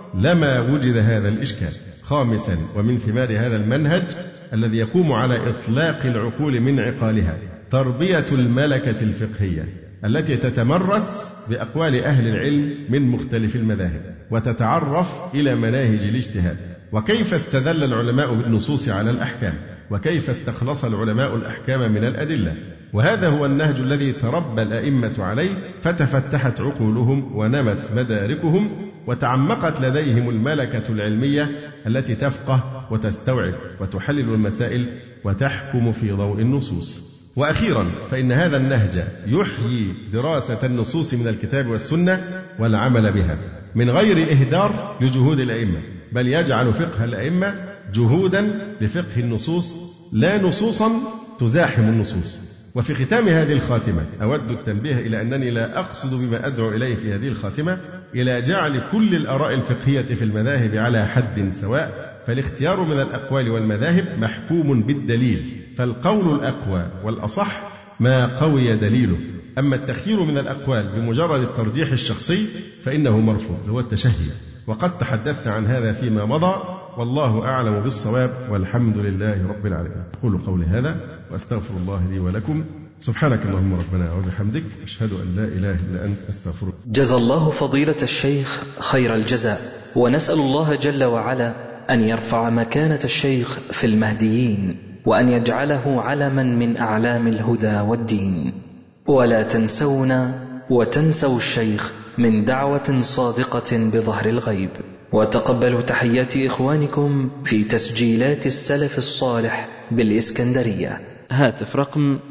لما وجد هذا الإشكال. خامسا، ومن ثمار هذا المنهج الذي يقوم على إطلاق العقول من عقالها تربية الملكة الفقهية التي تتمرس بأقوال أهل العلم من مختلف المذاهب وتتعرف إلى مناهج الاجتهاد، وكيف استدل العلماء بالنصوص على الأحكام، وكيف استخلص العلماء الأحكام من الأدلة. وهذا هو النهج الذي تربى الأئمة عليه، فتفتحت عقولهم ونمت مداركهم وتعمقت لديهم الملكة العلمية التي تفقه وتستوعب وتحلل المسائل وتحكم في ضوء النصوص. وأخيرا، فإن هذا النهج يحيي دراسة النصوص من الكتاب والسنة والعمل بها من غير إهدار لجهود الأئمة، بل يجعل فقه الأئمة جهودا لفقه النصوص لا نصوصا تزاحم النصوص. وفي ختام هذه الخاتمة أود التنبيه إلى أنني لا أقصد بما أدعو إليه في هذه الخاتمة إلى جعل كل الآراء الفقهية في المذاهب على حد سواء، فالاختيار من الأقوال والمذاهب محكوم بالدليل، فالقول الأقوى والأصح ما قوي دليله. أما التخيير من الأقوال بمجرد الترجيح الشخصي فإنه مرفوض، هو التشهي، وقد تحدثت عن هذا فيما مضى، والله أعلم بالصواب، والحمد لله رب العالمين. أقول قولي هذا وأستغفر الله لي ولكم. سبحانك اللهم ربنا وبحمدك، أشهد أن لا إله إلا أنت، أستغفرك. جزا الله فضيلة الشيخ خير الجزاء، ونسأل الله جل وعلا أن يرفع مكانة الشيخ في المهديين، وأن يجعله علما من أعلام الهدى والدين. ولا تنسونا وتنسوا الشيخ من دعوة صادقة بظهر الغيب. وتقبلوا تحيات إخوانكم في تسجيلات السلف الصالح بالإسكندرية. هاتف رقم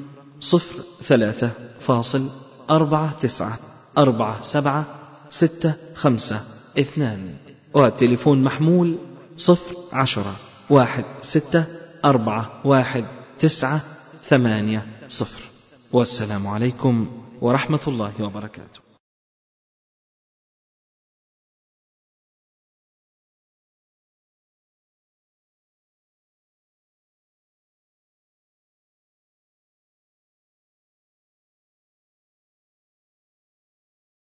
03-494765، والتليفون محمول 010-16411980. والسلام عليكم ورحمة الله وبركاته.